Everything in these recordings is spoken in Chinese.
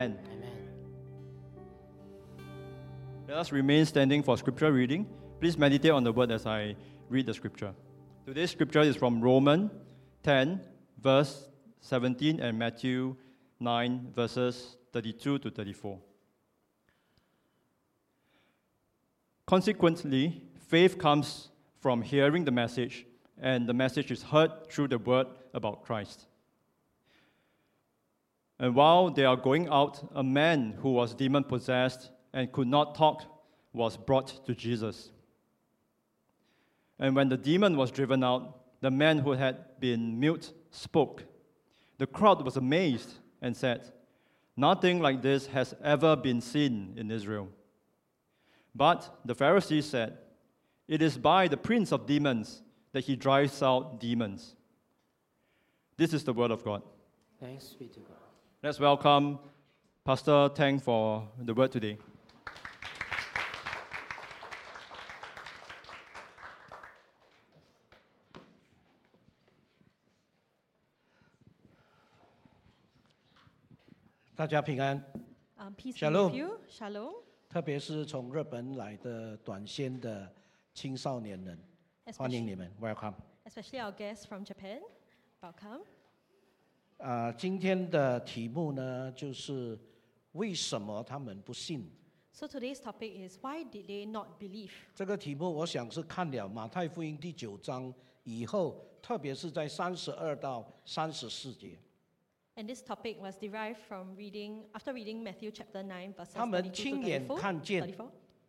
Amen. Amen. Let us remain standing for scripture reading. Please meditate on the word as I read the scripture. Today's scripture is from Romans 10, verse 17, and Matthew 9, verses 32 to 34. Consequently, faith comes from hearing the message, and the message is heard through the word about Christ. And while they are going out, a man who was demon-possessed and could not talk was brought to Jesus. And when the demon was driven out, the man who had been mute spoke. The crowd was amazed and said, "Nothing like this has ever been seen in Israel." But the Pharisees said, "It is by the prince of demons that he drives out demons." This is the word of God. Thanks be to God. Let's welcome Pastor Tang for the word today. Peace be Shalom. with you. Shalom. 特别是从日本来的短宣的青少年人，欢迎你们 ，Welcome。 Especially our guests from Japan. Welcome. 今天的题目呢，就是为什么他们不信？ So today's topic is why did they not believe? 这个题目，我想是看了马太福音第9章以后，特别是在32到34节， And this topic was derived from after reading Matthew chapter 9 verses 他们 32 亲 to 眼看见 34.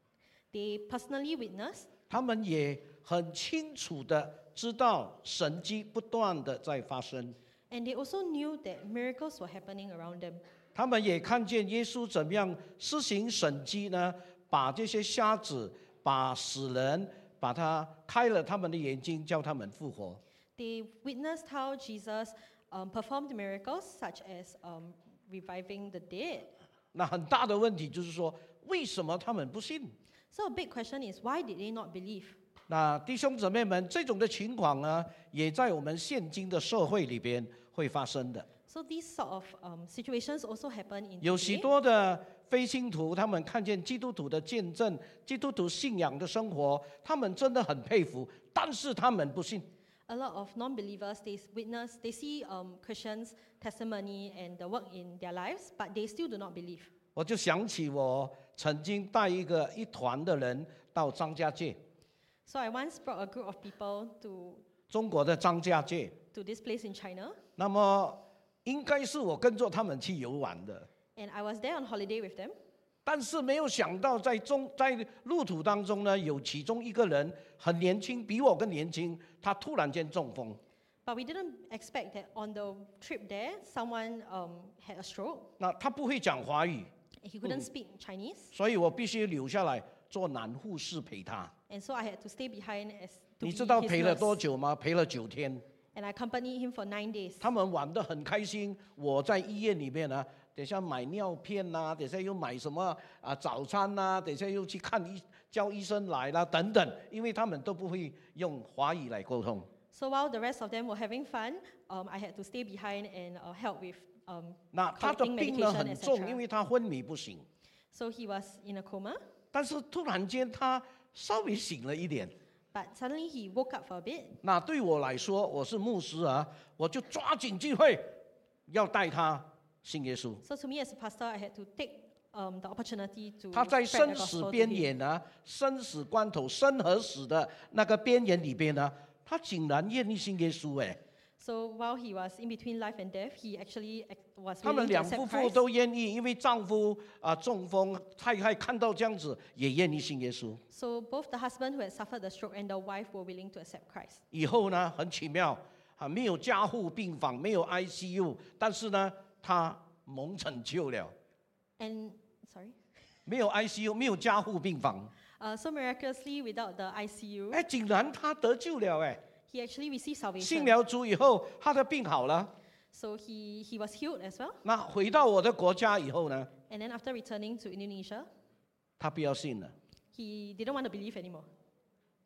They personally witnessed, 他们也很清楚的知道神迹不断的在发生。 and they also knew that miracles were happening around them. 他们也看见耶稣怎么样施行神迹呢？把这些瞎子、把死人，把他开了他们的眼睛，叫他们复活。 They witnessed how Jesus performed miracles such as reviving the dead. 那很大的问题就是说，为什么他们不信？ So a big question is why did they not believe? 那弟兄姊妹们，这种的情况呢，也在我们现今的社会里边会发生的。 So these sort of situations also happen in 有许 today. 多的非信徒，他们看见基督徒的见证、基督徒信仰的生活，他们真的很佩服，但是他们不信。 A lot of non-believers, they see Christians' testimony and the work in their lives, but they still do not believe. 我就想起我曾经带一团的人到张家界， So I once brought a group of people to 中国的张家界。 this place in China, 那么应该是我跟着他们去游玩的， and I was there on holiday with them. 但是没有想到在路途当中呢，有其中一个人很年轻，比我更年轻，他突然间中风。 But we didn't expect that on the trip there, someone had a stroke. 那他不会讲华语， He couldn't speak Chinese, 所以我必须留下来做男护士陪他。 and so I had to stay behind to 你 be 知道 his 陪了 nurse. 多久吗？陪了9天。 And I accompanied him for 9 days. 他们玩得很开心，我在医院里面呢，等下买尿片呐、等下又买什么早餐呐、等下又去叫医生来啦等等，因为他们都不会用华语来沟通。 So while the rest of them were having fun, I had to stay behind and help with 那他的 collecting 病呢 medication, 很重，因 etc. 为他昏迷不醒， So he was in a coma, 但是突然间他稍微醒了一点。 but suddenly he woke up for a bit. 那对我来说，我是牧师啊，我就抓紧机会要带他信耶稣。 So to me as a pastor, I had to take the opportunity to 他在 spread 生 the 死 gospel to 边 him. 缘啊，生死关头、生和死的那个边缘里边呢，他竟然愿意信耶稣哎！ So while he was in between life and death, he actually was 他们 willing to 两夫 accept 妇 Christ. 都愿意，因为丈夫中风，太太看到这样子也愿意信耶稣。 So both the husband who had suffered the stroke and the wife were willing to accept Christ. 以后呢，很奇妙没有加护病房，没有 ICU，但是呢，他蒙拯救了。 And sorry. 没有 ICU， 没有加护病房， So miraculously, without the ICU, 哎，竟然他得救了哎！ he actually received 信 salvation. 了主以后，他的病好了。 So he was healed as well. 那回到我的国家以后呢， And then after returning to Indonesia, 他不要信了， he didn't want to believe anymore.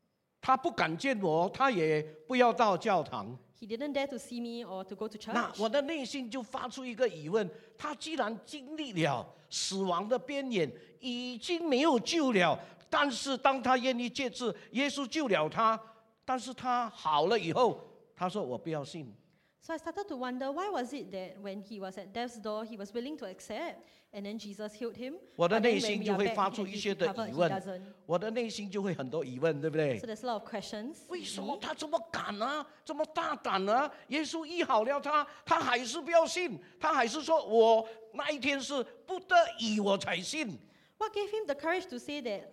他不敢见我，他也不要到教堂。 He didn't dare to see me or to go to 那 church. 我的内心就发出一个疑问：他既然经历了死亡的边缘，已经没有救了，但是当他愿意接受耶稣救了他，但是他好了以后，他说我不要信。 So I started to wonder, why was it that when he was at death's door, he was willing to accept, and then Jesus healed him? 我的 But 内 then 心 when we 就 are 会 back 发 and 出一 he's 些的 recovered, 疑 he 问， doesn't. 我的内心就会很多疑问，对不对 So？there's a lot of questions. 为什 in 么 me. 他这么敢啊，这么大胆啊？耶稣医好了他，他还是不要信，他还是说我那一天是不得已我才信。 What gave him the courage to say that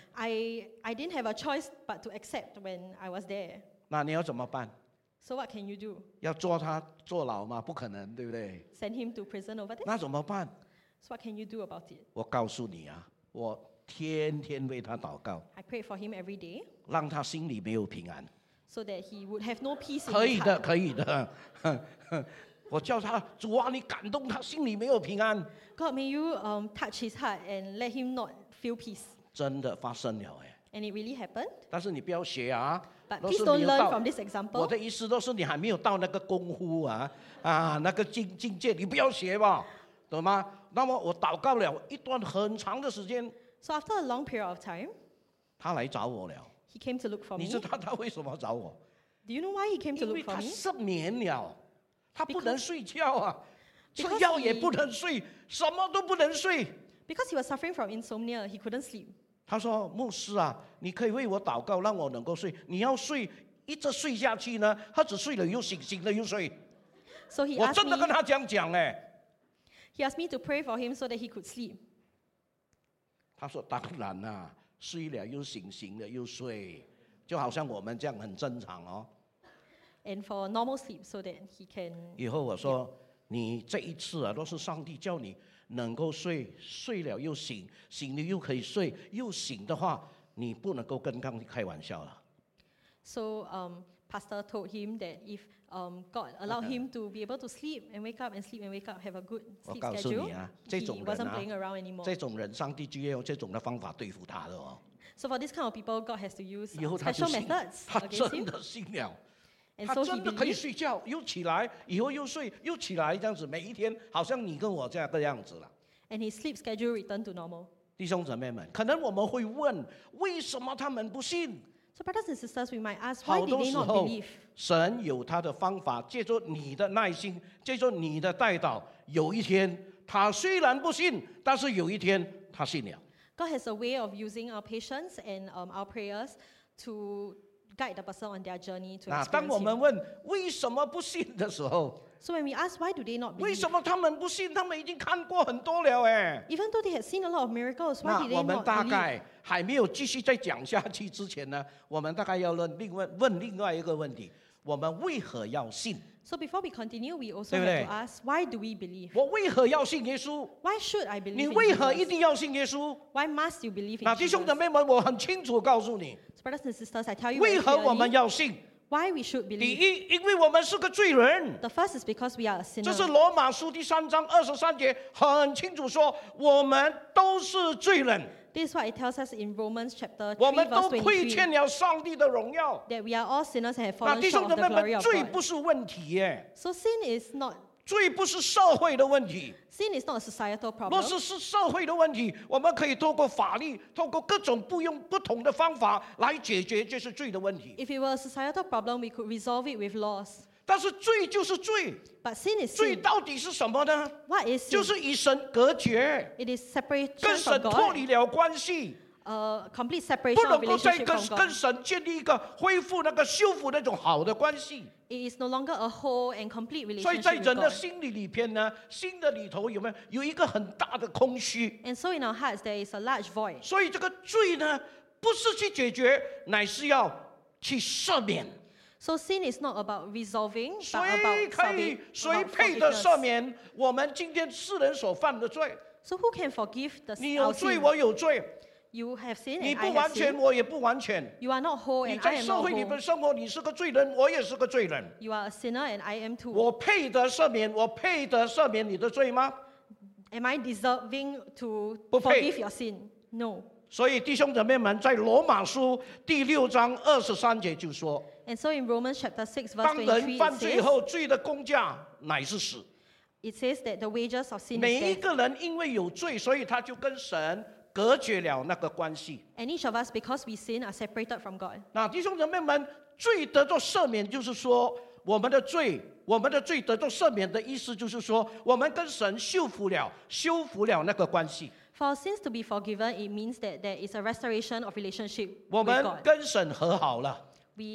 I didn't have a choice but to accept when I was there? 那你要怎么办？ So what can you do? 要抓他坐牢吗？不可能，对不对？ Send him to prison over there? 那怎么办？ So what can you do about it? 我告诉你啊，我天天为他祷告， I prayed for him every day 让他心里没有平安。 so that he would have no peace in 可 his 以的， heart. 可以的。我叫他主啊，你感动他心里没有平安， God, may you touch his heart and let him not feel peace. 真的发生了哎。 And it really happened. 但是你不要学啊， But 都 please 是 don't 你有 learn 到 from this 我 example. 的意思都是你还没有到那个功夫啊，那个境界，你不要学吧，懂吗？那么我祷告了一段很长的时间， So after a long period of time, 他来找我了。 he came to look for 你 me. 知道他为什么找我？ Do you know why he came to 因为 look for 他 me? 失眠了，他不能 Because- 睡觉啊，吃 because 药也 he- 不能睡，什么都不能睡。 Because he was suffering from insomnia, he couldn't sleep. 他说：“牧师啊，你可以为我祷告，让我能够睡。你要睡，一直睡下去呢，他只睡了又醒，醒了又睡。 So he 我 asked 真的跟 me, 他这样讲哎。 he asked me to pray for him so that he could sleep. 他说：当然啦、睡了又醒，醒了又睡，就好像我们这样很正常哦。 And for normal sleep so that he can. 以后我说，你这一次啊，都是上帝叫你能够睡，睡了又醒，醒了又可以睡，又醒的话，你不能够跟上帝开玩笑了。 So pastor told him that if God allowed him to be able to sleep and wake up and sleep and wake up, have a good 我 sleep 告诉 schedule, 你啊，这 he 种人 wasn't 啊 playing around anymore. 这种人，上帝就要用这种的方法对付他的哦。 So for this kind of people, God has to use 以后他就 special 信， methods 他 against 真 him. 的信了。 And 他 so he 真的可以 believed. 睡觉，又起来，以后又睡，又起来，这样子，每一天好像你跟我这样个样子了。 And his sleep schedule returned to normal. 弟兄姊妹们，可能我们会问，为什么他们不信？ So brothers and sisters, we might ask, why 好 did 多 they 时 not 候 believe?， 神有他的方法，借着你的耐心，借着你的带导，有一天他虽然不信，但是有一天他信了。 God has a way of using our patience and our prayers to guide the person on their journey to 那当 experience 我们 Him. 问为什么不信的时候， So when we ask, why do they not 为 believe? 什么他们不信？他们已经看过很多了哎。 Even though they had seen a lot of miracles, why 那 did 我 they 们 not 大 believe? 概还没有继续再讲下去之前呢，我们大概要问另外一个问题：我们为何要信？ So before we continue, we also 对不 have 对？ to ask, why do we believe? 我为何要信耶稣？ Why should I believe 你 in 为何一 Jesus? 定要信耶稣？ Why must you believe in 那弟兄 Jesus? 姊妹们，我很清楚告诉你， So brothers and sisters, I tell you 为 very 何我们 clearly 要信。 why we should 第 believe. 一，因为我们是个罪人。 The first is because we are a 这是 sinner. 罗马书第3章23节很清楚说，我们都是罪人， This is what it tells us in Romans chapter 我 3, 们 verse 都亏欠 23, 了上帝的荣耀。 that we are all sinners and have 那 fallen 弟 short 兄 of 姊 the 妹 glory 们， of 罪 God. 不是问题耶， So sin is not 罪不是社会的问题。 sin is not a societal 若 problem. 是社会的问题，我们可以透过法律，透过各种不同的方法来解决这是罪的问题。 If it were a societal problem, we could resolve it with laws. 但是罪就是罪， But sin is 罪 sin. 到底是什么呢？ What is 就 sin? 是与神隔绝， It is separation 跟 from 神脱 God. 离了关系， Complete 不 separation 能 of 够再 relationship 跟 from 跟 God. 神建立一个恢复那个修复那种好的关系。 It is no longer a whole and complete 所以在 relationship with 人的 God. 心里边呢，心的里头有一个很大的空虚。 And so in our hearts, there is a large void. 所以这个罪呢，不是去解决，乃是要去赦免。 So sin is not about resolving, 谁 but about 可以 salvation, 谁 about 配得赦 forgiveness. 免我们今天世人所犯的罪？ So who can forgive the 你 our 有罪， sin? 我有罪； You have sin 你 and 不 I 完 have 全， sin. 我也不完全。 You are not whole 你 and 在 I am 社 not 会里面 whole. 生活，你是个罪人，我也是个罪人。 You are a sinner and I am too. 我配得赦免，我配得赦免你的罪吗？ Am I deserving to 不配。 forgive your sin? No. 所以弟兄姊妹们，在罗马书第6章23节就说， And so in Romans chapter 6, verse 当人 23, 犯罪后，罪的工价乃是死。 it says that the wages of sin 每 is 一 death. 个人因为有罪，所以他就跟神隔绝了那个关系。 And each of us, because we sin, are separated from God. 那弟兄姊妹们，罪得到赦免，就是说我们的罪得到赦免的意思，就是说我们跟神修复了那个关系， For our sins to be forgiven, it means that there is a restoration of relationship 我 with 们 God. 跟神和好了。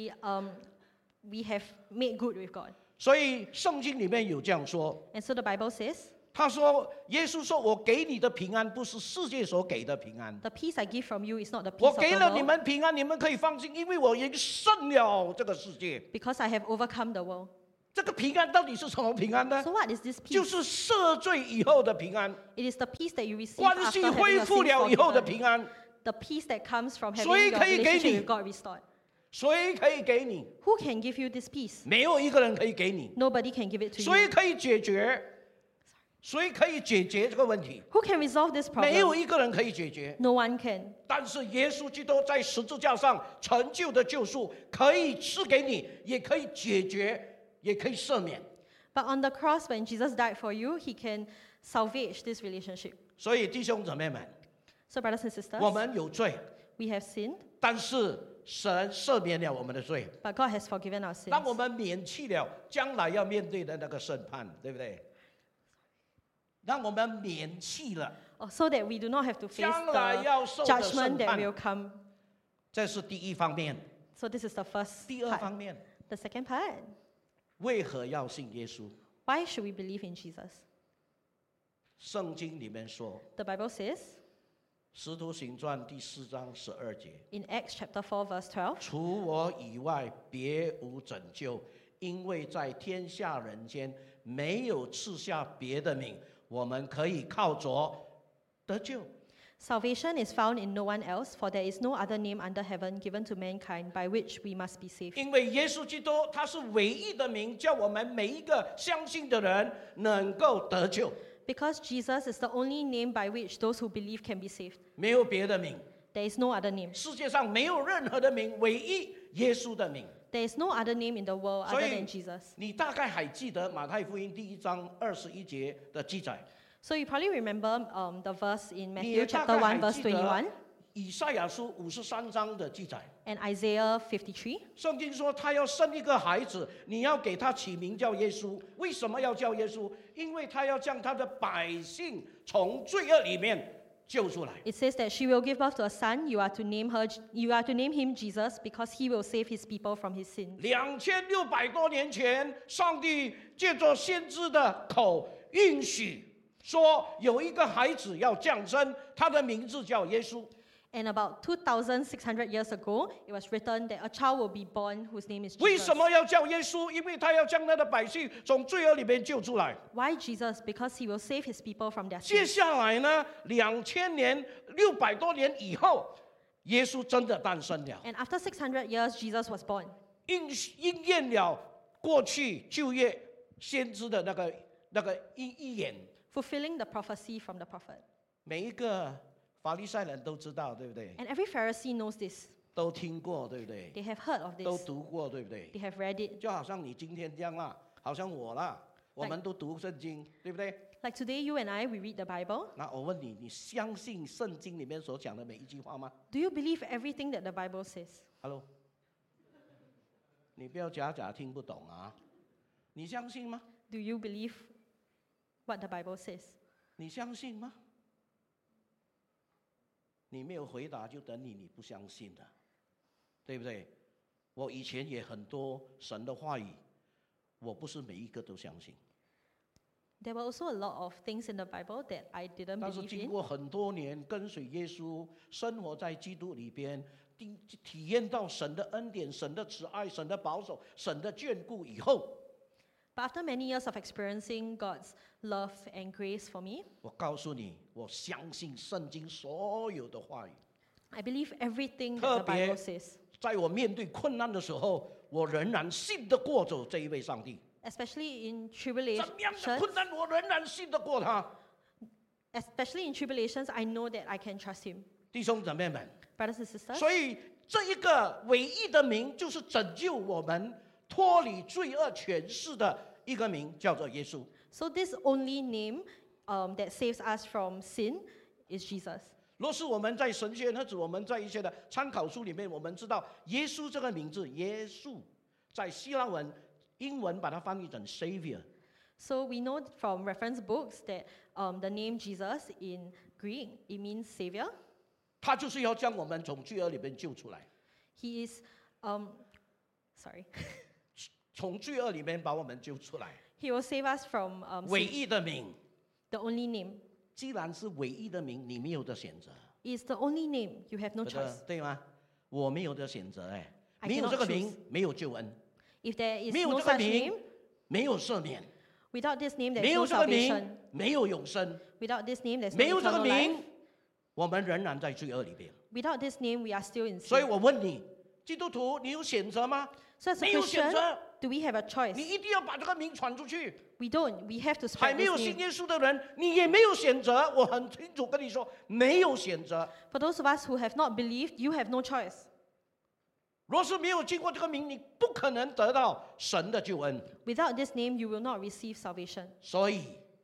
We have made good with God. 所以圣经里面有这样说， And so the Bible says, 他说，耶稣说：“我给你的平安，不是世界所给的平安。 the peace I give from you is not the peace 我 of 给 the 了你 world, 们平安，你们可以放心，因为我已经胜了这个世界。 because I have overcome the world. 这个平安到底是什么平安呢？ So what is this 就 peace? 是赦罪以后的平安， It is the peace that you receive 关 after 系 having 恢 your 复 sins 了以后的 forgiven. 平安。 The peace that comes from having 谁 your 可以给 relationship 你？ with God restored. 谁可以给你？ Who can give you this peace? 没有一个人可以给你。 Nobody can give it to 谁 you. 可以解决？谁可以解决这个问题？ Who can resolve this 没有 problem? 一个人可以解决。 No one can. 但是耶稣基督在十字架上成就的救赎，可以赐给你，也可以解决，也可以赦免。 But on the cross, when Jesus died for you, he can salvage this relationship. 所以弟兄姊妹们， So, brothers and sisters, 我们有罪， we have sinned, 但是神赦免了我们的罪， but God has forgiven our sins. 让我们免去了将来要面对的那个审判，对不对？让我们免去了， So that we do not have to face 将来 the 要受的 judgment 审 that 判。 will come. 这是第一方面。 So, this is the first 第二方 part. 面， The second part, 为何要信耶稣？ why should we believe in Jesus? 圣经里面说， The Bible says 《使徒行传》第4章12节。 in Acts chapter 4, verse 12, 除我以外，别无拯救，因为在天下人间没有赐下别的名，我们可以靠着得救。 salvation is found in no one else, for there is no other name under heaven given to mankind by which we must be saved. 因为耶稣基督他是唯一的名，叫我们每一个相信的人能够得救， Because Jesus is the only name by which those who believe can be saved. 没有别的名。 There is no other name. 世界上没有任何的名，唯一耶稣的名。 There is no other name in the world 所 other 以 than Jesus. 你大概还记得马太福音第1章21节的记载， So you probably remember the verse in 你也 Matthew 大 chapter 概 1, 还 verse 记得 21 以赛亚书53章的记载。 and Isaiah 53. 圣经说他要生一个孩子，你要给他起名叫耶稣。为什么要叫耶稣？因为他要将他的百姓从罪恶里面救出来。 It says that she will give birth to a son. You are to name him Jesus, because he will save his people from his sins. 2600多年前，上帝借着先知的口允许说，有一个孩子要降生，他的名字叫耶稣。 And about 2,600 years ago, it was written that a child will be born whose name is 为 Jesus. 什么要叫耶稣？因为他要将他的百姓从罪恶里面救出来。 Why Jesus? Because he will save his people from their 接 sins. 下来呢，2000年600多年以后，耶稣真的诞生了， And after 600 years, Jesus was born. 应验了过去旧约先知的那个预言。 Fulfilling the prophecy from the prophet. 每一个法利赛人都知道，对不对？ And every Pharisee knows this. 都听过，对不对？ They have heard of 都 this. 读过，对不对？ They have read it. 就好像你今天这样啦，好像我啦，我们都读圣经，对不对？ Like today, you and I, we read the Bible. 那我问你，你相信圣经里面所讲的每一句话吗 Do you believe everything that the Bible says? ？Hello，你不要假听不懂啊！你相信吗？ Do you believe what the Bible says? 你相信吗？你没有回答，就等你不相信了，对不对？我以前也很多神的话语，我不是每一个都相信， There were also a lot of things in the Bible that I didn't 但是 believe 经 in. 过很多年跟随耶稣，生活在基督里边，体验到神的恩典、神的慈爱、神的保守、神的眷顾以后， But after many years of experiencing God's love and grace for me, 我告诉你，我相信圣经所有的话语。 I believe everything 特 that the 别 Bible says. 在我面对困难的时候，我仍然信得过走这一位上帝。 Especially in 怎么样的 tribulations, 困难，我仍然信得过他。 especially in tribulations, I know that I can trust Him. 弟兄姊妹们， Brothers and sisters, 所以这一个唯一的名，就是拯救我们脱离罪恶权势的一个名，叫做耶稣。 so this only name that saves us from sin is Jesus. 若是我们在神学或者我们在一些的参考书里面，我们知道耶稣这个名字，耶稣在希腊文、英文把它翻译成 Savior。 So we know from reference books that the name Jesus in Greek, it means savior. 他就是要将我们从罪恶里面救出来， He is, sorry, 从罪恶里面把我们救出来。 he will save us from 唯 sin. 一的名， The only name. 既然是唯一的名，你没有的选择， It's the only name. You have no 对的 choice. 对吗？我没有的选择，哎， I 没有 cannot 这个名 choose.， 没有救恩， If there is 没有 no 这个 such 名 name,， 没有赦免， without this name, 没 there's 有 no 这个 salvation. 名，没有永生， Without this name, there's 没 no 有这个 eternal life. 名，我们仍然在罪恶里边。 Without this name, we are still in 所以 sin. 我问你，基督徒，你有选择吗？ So as a 没有选 Christian, 择， do we have a 你 choice? 一定要把这个名传出去。 We don't. We have to 还 spread 没有 this 信 name. 耶稣的人，你也没有选择。我很清楚跟你说，没有选择。 For those of us who have not believed, you have no choice. 若是没有经过这个名，你不可能得到神的救恩。 Without this name, you will not receive salvation. 所以，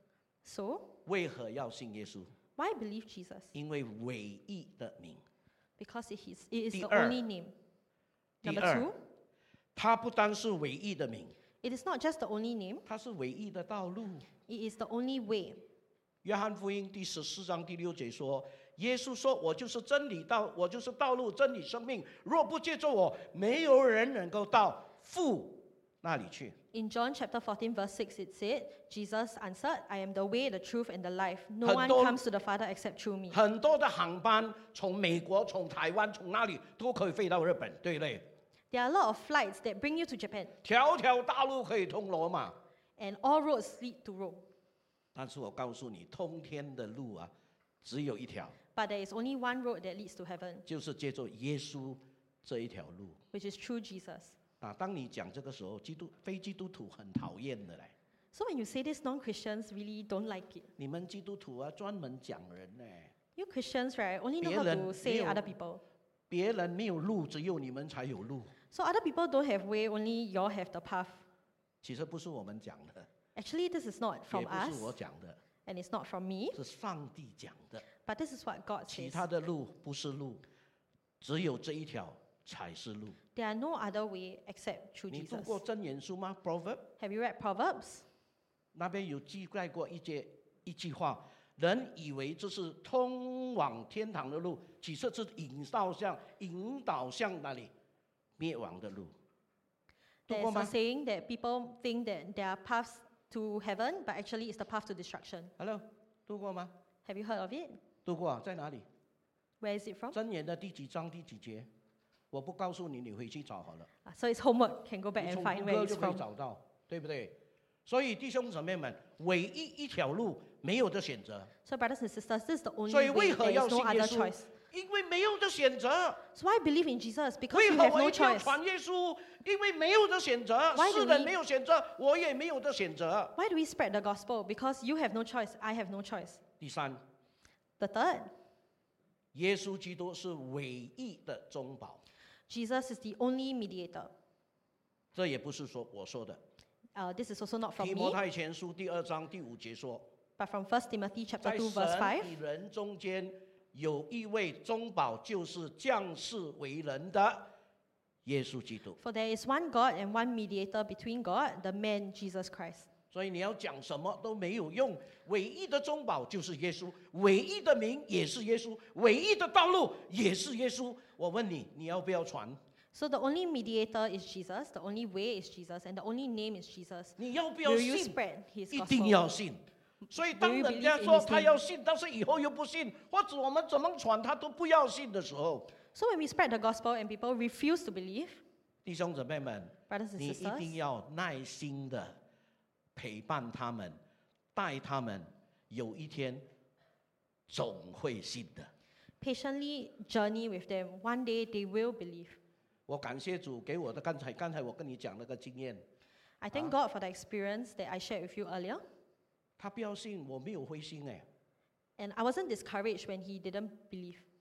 So, 为何要信耶稣？ why believe Jesus? 因为唯一的名。 Because it is the 第二。 only name. 第 Number 二 two,， 它不单是唯一的名， it is not just the only name, 它是唯一的道路。 it is the only way. 约翰福音第14章第6节说：“耶稣说，我就是真理道，我就是道路、真理、生命。若不借着我，没有人能够到父那里去。” In John chapter 14, verse 6, it said, Jesus answered, I am the way, the truth, and the life. No 很 one 多- comes to the Father except through me. 很多的航班从美国、从台湾、从哪里都可以飞到日本，对不对？ There are a lot of flights that bring you to Japan, 条条大路可以通罗马。 and all roads lead to Rome. 但是我告诉你，通天的路啊，只有一条， But there is only one road that leads to heaven, 就是借助耶稣这一条路。 which is through Jesus. 啊，当你讲这个时候，非基督徒很讨厌的嘞。 So when you say this, non-Christians really don't like it. 你们基督徒啊，专门讲人呢， You Christians, right, only know how 别人 to say 没有- other people. 别人没有路，只有你们才有路。 So other people don't have way, only you all have the path. 其实不是我们讲的， Actually, this is not 也 from 不 us, 是我讲的， and it's not from me, 是上帝讲的。 but this is what God 其 says. 他的路不是路，只有这一条才是路。 There are no other way except through 你读 Jesus. 过箴言书吗 ？Proverb Have you read Proverbs? 那边有记载过一句话，人以为这是通往天堂的路，其实是引导向哪里灭亡的路。读 There's 过 a 吗 saying that people think that there are paths to heaven, but actually it's the path to destruction. ？Hello，读过吗？ Have you heard of it? 读过啊，在哪里？ Where is it from? 箴言的第几章第几节？我不告诉你，你回去找好了。 So it's homework. Can go back 你 and 从 find 谷 where 歌 it's 就可以 from. 找到，对不对？所以弟兄姊妹们，唯一一条路，没有的选择。 So brothers and sisters, this is the only 所以 way. 为何 There 要 is no 信耶 other 稣 choice.？ 因为没有的选择。 So I believe in Jesus because 为 you 何 have 我 no 一定要 choice. 传耶稣？因为没有的选择， Why do 世人 we- 没有选择，我也没有的选择。 Why do we spread the gospel? Because you have no choice. I have no choice. 第三， The third, 耶稣基督是唯一的中保， Jesus is the only mediator. 这也不是说我说的。 This is also not from 提摩 me, 太前书第2章第5节说， but from 1 Timothy chapter 在 2, verse 神 5. 与人中间有一位中保，就是降世为人的耶稣基督。 For there is one God and one mediator between God, the man Jesus Christ. 所以你要讲什么都没有用，唯一的中保就是耶稣，唯一的名也是耶稣，唯一的道路也是耶稣。我问你，你要不要传？ So the only mediator is Jesus, the only way is Jesus, and the only name is Jesus. 你要不要 Will you 信？ spread his 一定 gospel? 要信。所以当 Do you 人家 believe in 说 his 他 name? 要信，但是以后又不信，或者我们怎么传他都不要信的时候， So when we spread the gospel and people refuse to believe, 弟兄姊妹们， brothers and 你一定 sisters, 要耐心的陪伴他们，带他们，有一天总会信的。 patiently journey with them. One day they will believe. 我感谢主给我的刚才我跟你讲那个经验， I thank God for the experience that I shared with you earlier. 他不要信，我没有灰心哎。 And I wasn't discouraged when he didn't believe.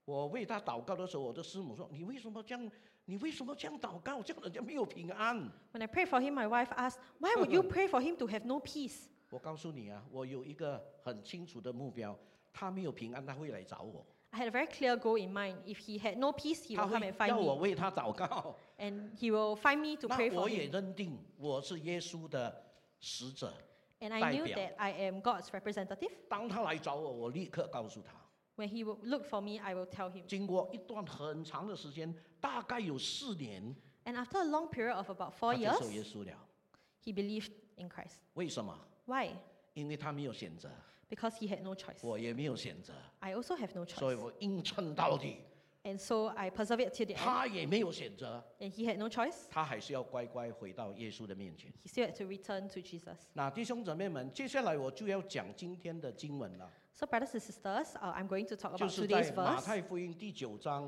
我为他祷告的时候，我的师母说：“你为什么这样？你为什么这样祷告？这样人家没有平安。” When I prayed for him, my wife asked, "Why would you pray for him to have no peace?" 我告诉你啊，我有一个很清楚的目标，他没有平安，他会来找我， I had a very clear goal in mind. If he had no peace, he 他 will come 会 and find 要我 me, 为他祷告。 and he will find me to 那 pray for 我也 him. 认定我是耶稣的使者。 And I 代 knew 表。 that I am God's representative. 当他来找我，我立刻告诉他。 When he will look for me, I will tell him. 经过一段很长的时间，大概有4年， And after a long period of about 4 他接 years, 受耶稣了。 he believed in Christ. 为什么？ Why? 因为他没有选择， Because he had no choice. 我也没有选择， I also have no 所以 choice. 我硬撑到底。 And so I persevered till the end. 他也没有选择， And he had no choice. 他还是要乖乖回到耶稣的面前。 He still had to return to Jesus. 那弟兄姊妹们，接下来我就要讲今天的经文了， So, brothers and sisters, I'm going to talk 就 about 是在 today's 马 verse 太福音第9章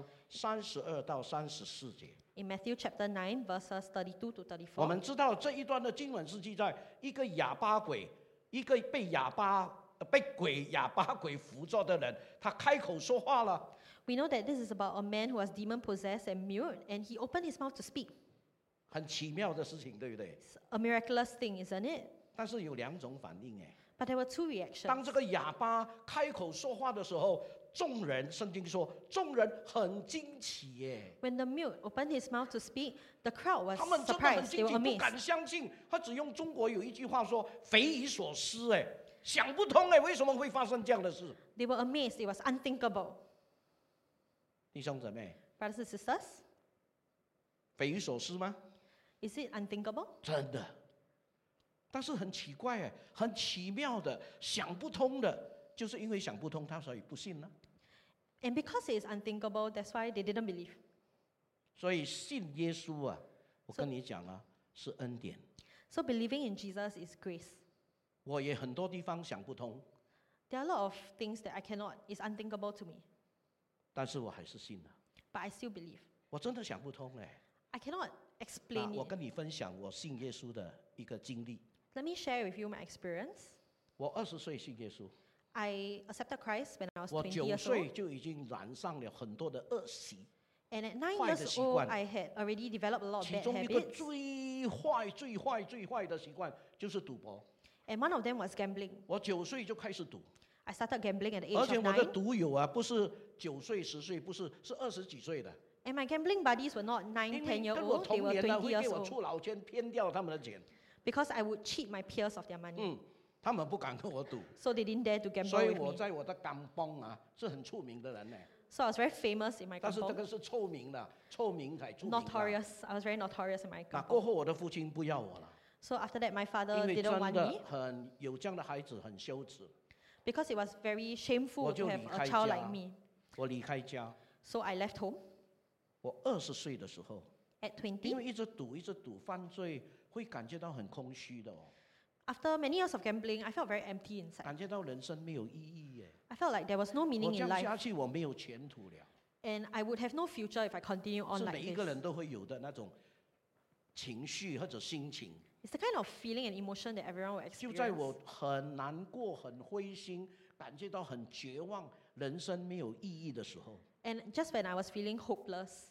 32到34节。 in Matthew chapter 9, verses 32 to 我们 34. 知道这一段的经文是记在一个哑巴鬼，一个被哑巴鬼扶着的人，他开口说话了。 We know that this is about a man who was demon possessed and mute, and he opened his mouth to speak. 很奇妙的事情，对不对？ It's a miraculous thing, isn't it? 但是有2种反应哎。 But there were two 当 reactions. 这个哑巴开口说话的时候，众人，圣经说，众人很惊奇耶， When the mute opened his mouth to speak, the crowd was 他们真的很 surprised. They 惊 were 奇，不敢 amazed. 相信。他只用中国有一句话说：“匪夷所思哎，想不通哎，为什么会发生这样的事 They were amazed. It was unthinkable.？” 弟兄姊妹， Brothers and sisters, 匪夷所思吗？ is it unthinkable? 真的。但是很奇怪哎，很奇妙的，想不通的，就是因为想不通，他所以不信呢。 And because it is unthinkable, that's why they didn't believe. 所以信耶稣啊，我跟你讲啊，是恩典。 So believing in Jesus is grace. 我也很多地方想不通， There are a lot of things that I cannot, is unthinkable to me, 但是我还是信了。 but I still believe. 我真的想不通哎。 I cannot 那 explain 我 it. 跟你分享我信耶稣的一个经历。 Let me share with you my experience. 我20岁信耶稣， I accepted Christ when I was 我 20 9 years 岁 old. 就已经染上了很多的恶习， And at 9 坏的 years 习 old, 惯。 I had already developed a lot of 其 bad 中一个 habits. 最坏的习惯就是赌博。 And one of them was gambling. 我9岁就开始赌， I started gambling at the 而 age 且 of 我的 9. 赌友啊，不是9岁、10岁，不是，是20几岁的， And my gambling buddies were not 9, 因 10 为 year 跟我 old, they 同 were 年的 20 会 years 给我 old. 出老千，骗掉他们的钱。 Because I would cheat my peers of their money. 他们不敢跟我赌， So they didn't dare to gamble 所以 with 我 me. 在我的甘邦啊是很出名的人呢。 So I was very famous in my 但是这 kampong. 个是臭名的，臭名才出名的。 Notorious. I was very notorious in my 那过 kampong. 后我的父亲不要我了， So after that, my 因 father 为 didn't 真 want 的 me 很有这样的孩子很羞耻。 because it was very shameful 我 to 就 have 离 a 开 child 家。 like me. 我离开家， So I left home 我20岁的时候， at 因 20. 为一直赌，犯罪会感觉到很空虚的哦， After many years of gambling, I felt very empty inside. 感觉到人生没有意义耶。 I felt like there was no 我 meaning 这 in 样 life, 下去，我没有前途了。 and I would have no future if I continue on 是 like 每一个 this. 人都会有的那种情绪或者心情。 It's the kind of feeling and emotion that everyone will 就在 experience. 我很难过、很灰心，感觉到很绝望，人生没有意义的时候， And just when I was feeling hopeless,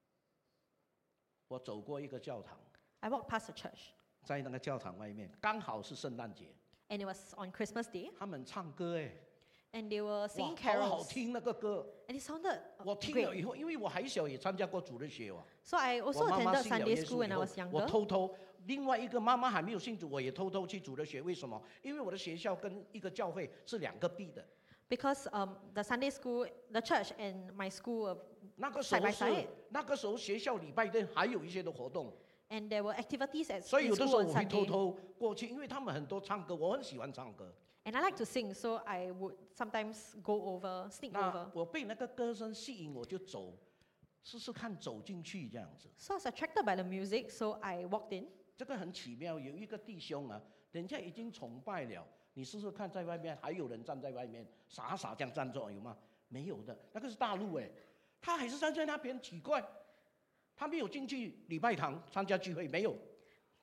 我走过一个教堂， I walked past a church, 在那个教堂外面，刚好是圣诞节， and it was on Christmas Day, 他们唱歌哎， and they were 哇 singing， 好好 carols, 听那个歌。 and it sounded 我听了 great. 以后，因为我还小，也参加过主日学哇。 So I also 我妈妈 attended 信了 Sunday 耶 school 稣 when 以 I 后 was， 我 younger. 偷偷另外一个妈妈还没有信主，我也偷偷去主日学。为什么？因为我的学校跟一个教会是2个壁的。 Because the Sunday school, the church, and my school were 那个时 side 候 by 是 side, 那个时候学校礼拜天还有一些的活动， and there were activities at 所以 in 有的时 school 候 on 我会偷 Sunday. 偷过去，因为他们很多唱歌，我很喜欢唱歌。 And I like to sing, so I would sometimes go over, sneak 那 over. 我被那个歌声吸引，我就走，试试看走进去这样子。 So I was attracted by the music, so I walked in. 这个很奇妙，有一个弟兄啊，人家已经崇拜了，你试试看，在外面还有人站在外面傻傻这样站着，有吗？没有的，那个是大陆哎，他还是站在那边，奇怪，他没有进去礼拜堂参加聚会，没有。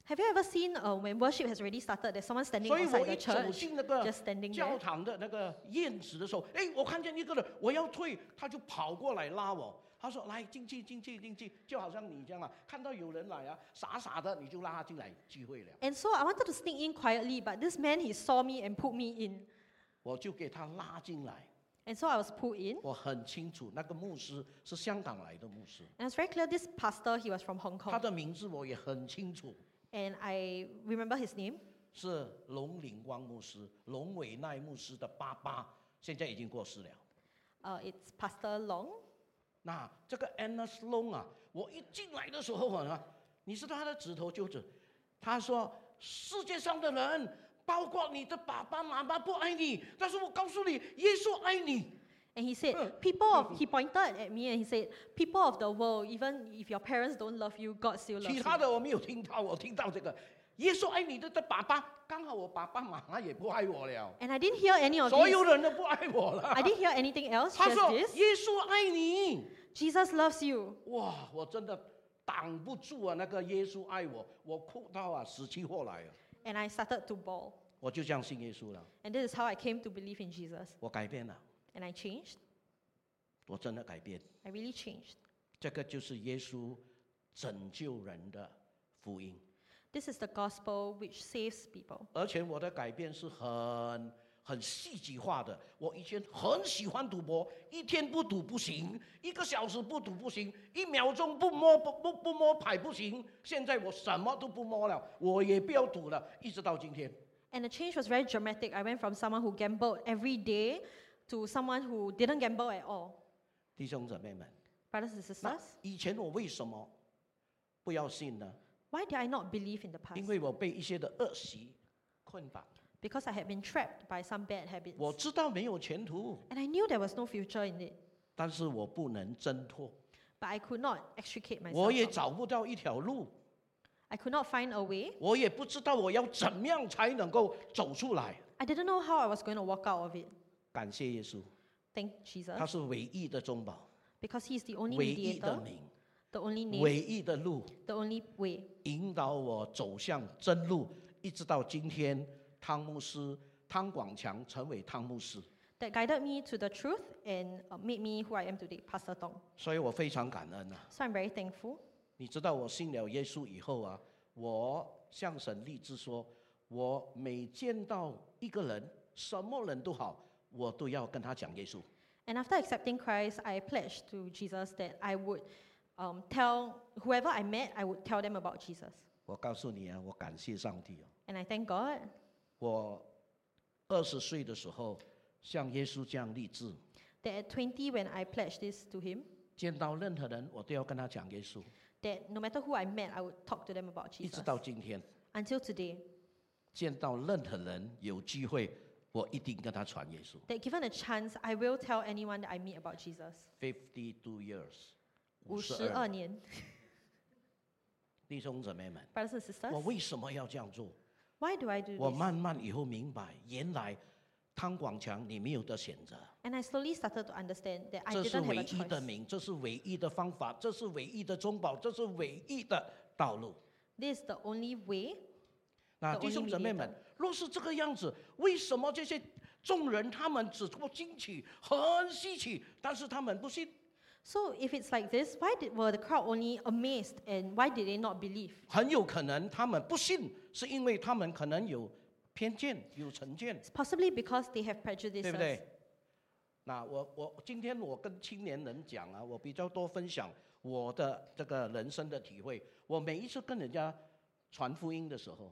Have you ever seen when worship has already started, there's someone standing 所以 outside 我 the 一走 church, 进那个 just standing 教 there? 堂的那个院子的时候，哎，我看见一个人，我要退，他就跑过来拉我。他说：“来，进去，进去，进去，就好像你这样啊，看到有人来啊，傻傻的你就拉他进来聚会了。 And so I wanted to sneak in quietly, but this man, he saw me and pulled me in. 我就给他拉进来。 And so I was pulled in. 我很清楚，那个牧师是香港来的牧师， And it's very clear this pastor, he was from Hong 他 Kong. 的名字我也很清楚， And I remember his name. 是龙岭光牧师，龙伟奈牧师的爸爸，现在已经过世了。 It's Pastor Long. 那这个 Angus Long 啊，我一进来的时候啊，你知道他的指头就指，他说世界上的人，包括你的爸爸妈妈不爱你，但是我告诉你，耶稣爱你。 And he said, he pointed at me and he said, people of the world, even if your parents don't love you, God still loves 其 you. 他的我没有听到，我听到这个耶稣爱你的爸爸，刚好我爸爸妈妈也不爱我了， And I didn't hear any of 所有 this. 人都不爱我了。 I didn't hear anything else, 他 just 说 this. 耶稣爱你， Jesus loves you. 哇，我真的挡不住啊！那个耶稣爱我，我哭到啊死去活来啊！ And I started to bawl. 我就这样信耶稣了， And this is how I came to believe in Jesus. 我改变了， And I changed. 我真的改变。 I really changed. 这个就是耶稣拯救人的福音， This is the gospel which saves people. 而且我的改变是很戏剧化的。我以前很喜欢赌博，一天不赌不行，1个小时不赌不行，1秒钟不摸牌不行。现在我什么都不摸了，我也不要赌了，一直到今天。 And the change was very dramatic. I went from someone who gambled every day to someone who didn't gamble at all. 弟兄姊妹们， Brothers and 那 sisters, 以前我为什么不要信呢？ why did I not believe in the 因 past? 为我被一些的恶习捆绑， Because I had been trapped by some bad habits. 我知道没有前途， And I knew there was no future in it. 但是我不能挣脱， But I could not extricate myself. 我也 from it. 找不到一条路。 I could not find a way. 我也不知道我要怎么样才能够走出来。 I didn't know how I was going to walk out of it. 感谢耶稣， Thank 他 Jesus. 是唯一的中保， Because He's the only 唯一的 mediator, 名， the only name, 唯一的路， the only way. 引导我走向真路，一直到今天，汤广强成为汤牧师， That guided me to the truth and made me who I am today, Pastor Tong. 所以我非常感恩啊。 So I'm very thankful. 你知道我信了耶稣以后啊，我向神立志说，我每见到一个人，什么人都好，我都要跟他讲耶稣。 And after accepting Christ, I pledged to Jesus that I would tell whoever I met, I would tell them about Jesus. 我告诉你啊，我感谢上帝哦。 And I thank God 我20岁的时候，向耶稣这样立志， that at 20, when I pledged this to Him, 见到任何人，我都要跟他讲耶稣， that no matter who I met, I would talk to them about 一直 Jesus. 到今天， Until today, 见到任何人有机会，我一定跟他传耶稣。 that given a chance, I will tell anyone that I meet about Jesus. 52 years， 52年. 弟兄姊妹们， Brothers and 我 sisters, 为什么要这样做？ why do I do 我 this? 慢慢以后明白，原来汤广强你没有的选择， And I slowly started to understand that I 这是 didn't have 唯 a 一的 choice. 名，这是唯一的方法，这是唯一的中保，这是唯一的道路。 This is the only way. 那 The 弟兄 only 姊妹们，若是这个样子，为什么这些众人他们只过惊奇，很稀奇，但是他们不信？ So if it's like this, were the crowd only amazed and why did they not believe? 很有可能他们不信，是因为他们可能有偏见、有成见， It's possibly because they have 对 prejudices. 不对？那我今天我跟青年人讲啊，我比较多分享我的这个人生的体会。我每一次跟人家传福音的时候，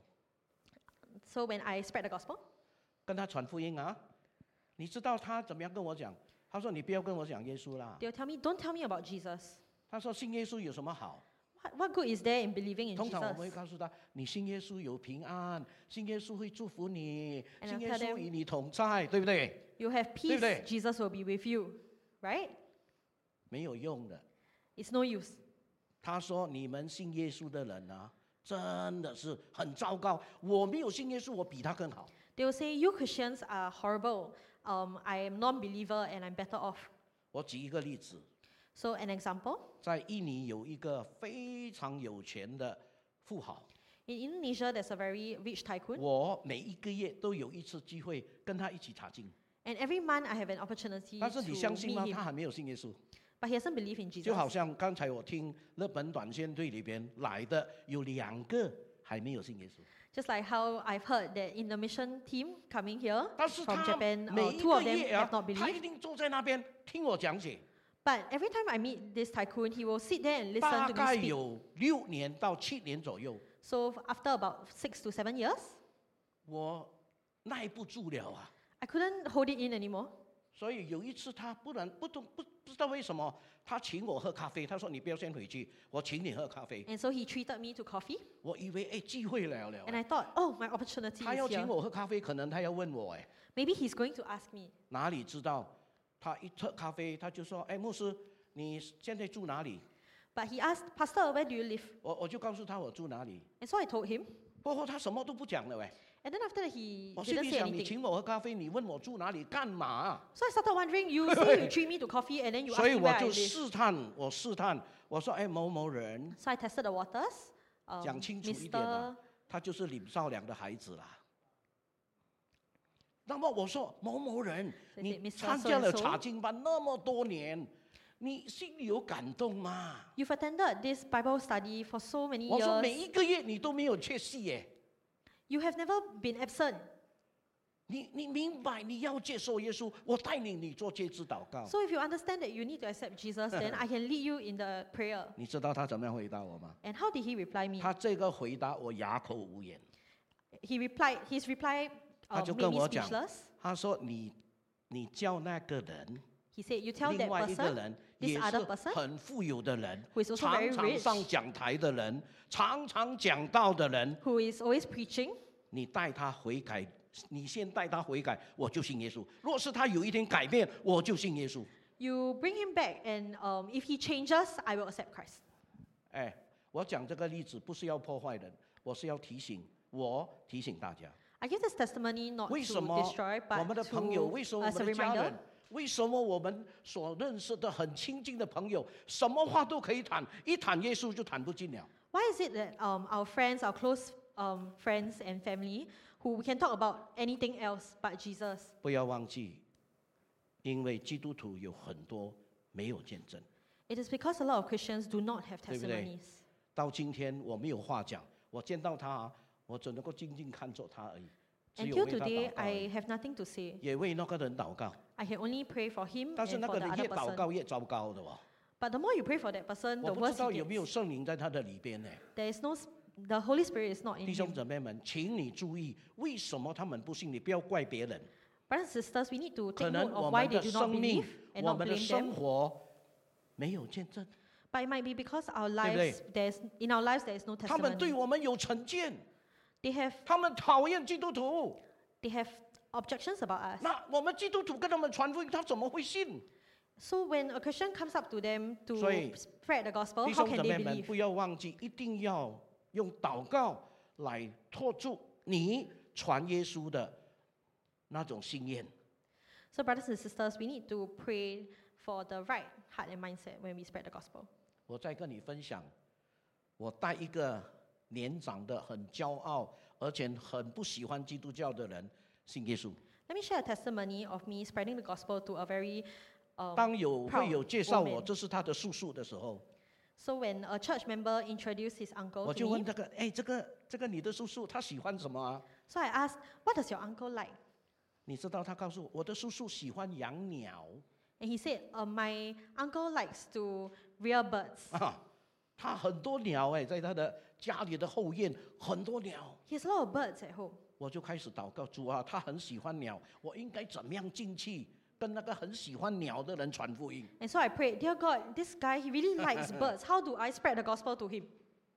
So when I spread the gospel, 跟他传福音啊，你知道他怎么样跟我讲？他说：“你不要跟我讲耶稣啦。 they'll tell me, don't tell me about Jesus. ” 他说：“信耶稣有什么好？” What good is there in believing in 通常我们会 Jesus? 告诉他：“你信耶稣有平安，信耶稣会祝福你， And 信 I'll 耶 tell 稣 them- 与你同在，对不对？ You have peace, 对？ Jesus will be with you, right? 没有用的。 It's no use. 他说：“你们信耶稣的人啊，真的是很糟糕。我没有信耶稣，我比他更好。 They will say, you Christians are horrible. I am non-believer and I'm better off. 我举一个例子， So an example, 在印尼有一个非常有钱的富豪， In Indonesia, there's a very rich tycoon, 我每一个月都有一次机会跟他一起查经。 and every month I have an opportunity 但是 to 你相信吗？ meet 他 him. 还没有信耶稣。 But he doesn't believe in 就好 Jesus. 像刚才我听日本短宣队里边来的有2个还没有信耶稣， Just like how I've heard that in the mission team coming here 但是 from 他 Japan, 每一 2 个 of them 月 have 啊 not， 他一 believed. 定坐在那边听我讲解， But every time I meet this tycoon, he will sit there and 大 listen to 概 me speak. 有6年到7年左右， So after about 6 to 7 years, 我耐不住了啊。 I couldn't hold it in anymore. 所以有一次他不知道为什么，他请我喝咖啡，他说你不要先回去，我请你喝咖啡。 And so he treated me to coffee. 我以为机会了 And I thought, oh, my opportunity 他要 is 请 here. 我喝咖啡，可能他要问我 Maybe he's going to ask me. 哪里知道？他一喝咖啡，他就说牧师，你现在住哪里？ But he asked, Pastor, where do you live? 我就告诉他我住哪里。 And so I told him. 过后他什么都不讲了 And then after that, he 我心 didn't 里 say 想，你 anything. 请我喝咖啡，你问我住哪里干嘛？ So I started wondering, you say you treat me to coffee and then you 所 ask 以 me 我 where I 就 live. 试探，我说某某人， So I tested the waters. 讲清楚一点 Mr. 啊，他就是林少良的孩子啦。那么我说某某人， So I 你 said, Mr. 参加了 So-and-so 查经班那么多年，你心里有感动吗？ You've attended this Bible study for so many 我说 years. 每一个月你都没有缺席耶。 You have never been absent. 你明白你要接受耶稣，我带领你做接旨祷告。 So if you understand that you need to accept Jesus, then I can lead you in the prayer. 你知道他怎么样回答我吗？ And how did he reply me? 他这个回答我哑口无言。 His reply 他就 made 跟 me 我讲 speechless. 他说你叫那个人， He said, you tell 另 that 外一个 person, 人 this 也是 other person, 很富有的人， who is also 常 very 常 rich, 上讲台的人，常常讲道的人， who is always preaching, 你带他悔改，你先带他悔改，我就信耶稣。若是他有一天改变，我就信耶稣。 you bring him back, and if he changes, I will accept Christ. 我讲这个例子不是要破坏人，我是要提醒大家。 I give this testimony not 为 to 什么 destroy, 我们 but 的朋友，为什么我 as 们 a 的家 reminder. 人，为什么我们所认识的很亲近的朋友，什么话都可以谈，一谈耶稣就谈不进了？ Why is it that our friends, our close friends and family, who we can talk about anything else but Jesus? 不要忘记，因为基督徒有很多没有见证， It is because a lot of Christians do not have 对不对？ testimonies. 到今天我没有话讲，我见到他，我只能够静静看着他而已，只有 Until 为他 today, 祷告而 I 已， have nothing to say. 也为那个人祷告。 I can only pray for him 但是 and 那 for 个 the 人 other 越祷 person. 告越糟糕的哦， But the more you pray for that person, 我 the 不知 worse 道 he 有没有 gets. 圣灵在他的里边呢？ There is the Holy Spirit is not in 弟兄 him. 姊妹们，请你注意，为什么他们不信？你不要怪别人。 Brothers and sisters, we need to 可 take 能 note 我 of why 们 they 的 do not 生命 believe，and 我 not 们的 blame 生 them. 活没有见证， But it might be because our 对不对？ lives, in our lives there is no 他们对 testimony. 我们有成见， They have 他们讨厌基督徒。 objections about us. 那我们基督徒跟他们传福音，他怎么会信？ So when a Christian comes up to them to 所以 spread the gospel, 弟 how 兄 can 姊 they 妹们， believe? 不要忘记，一定要用祷告来托住你传耶稣的那种心愿。 So brothers and sisters, we need to pray for the right heart and mindset when we spread the gospel. 我再跟你分享，我带一个年长的、很骄傲，而且很不喜欢基督教的人信耶稣。 Let me share a testimony of me spreading the gospel to a very 当 proud 会有介绍 woman. 我这是他的叔叔的时候， So when a church member introduced his uncle 我 to 就问 me, 这个，这个你的叔叔他喜欢什么啊？ so I asked, what does your uncle like? 你知道他告诉我，我的叔叔喜欢养鸟 And he said, my uncle likes to rear birds. 啊，他很多鸟在他的家里的后院很多鸟。 He has a lot of birds at home. 我就开始祷告，主啊，他很喜欢鸟，我应该怎么样进去跟那个很喜欢鸟的人传福音？ And so I prayed, dear God, this guy, he really likes birds. How do I spread the gospel to him?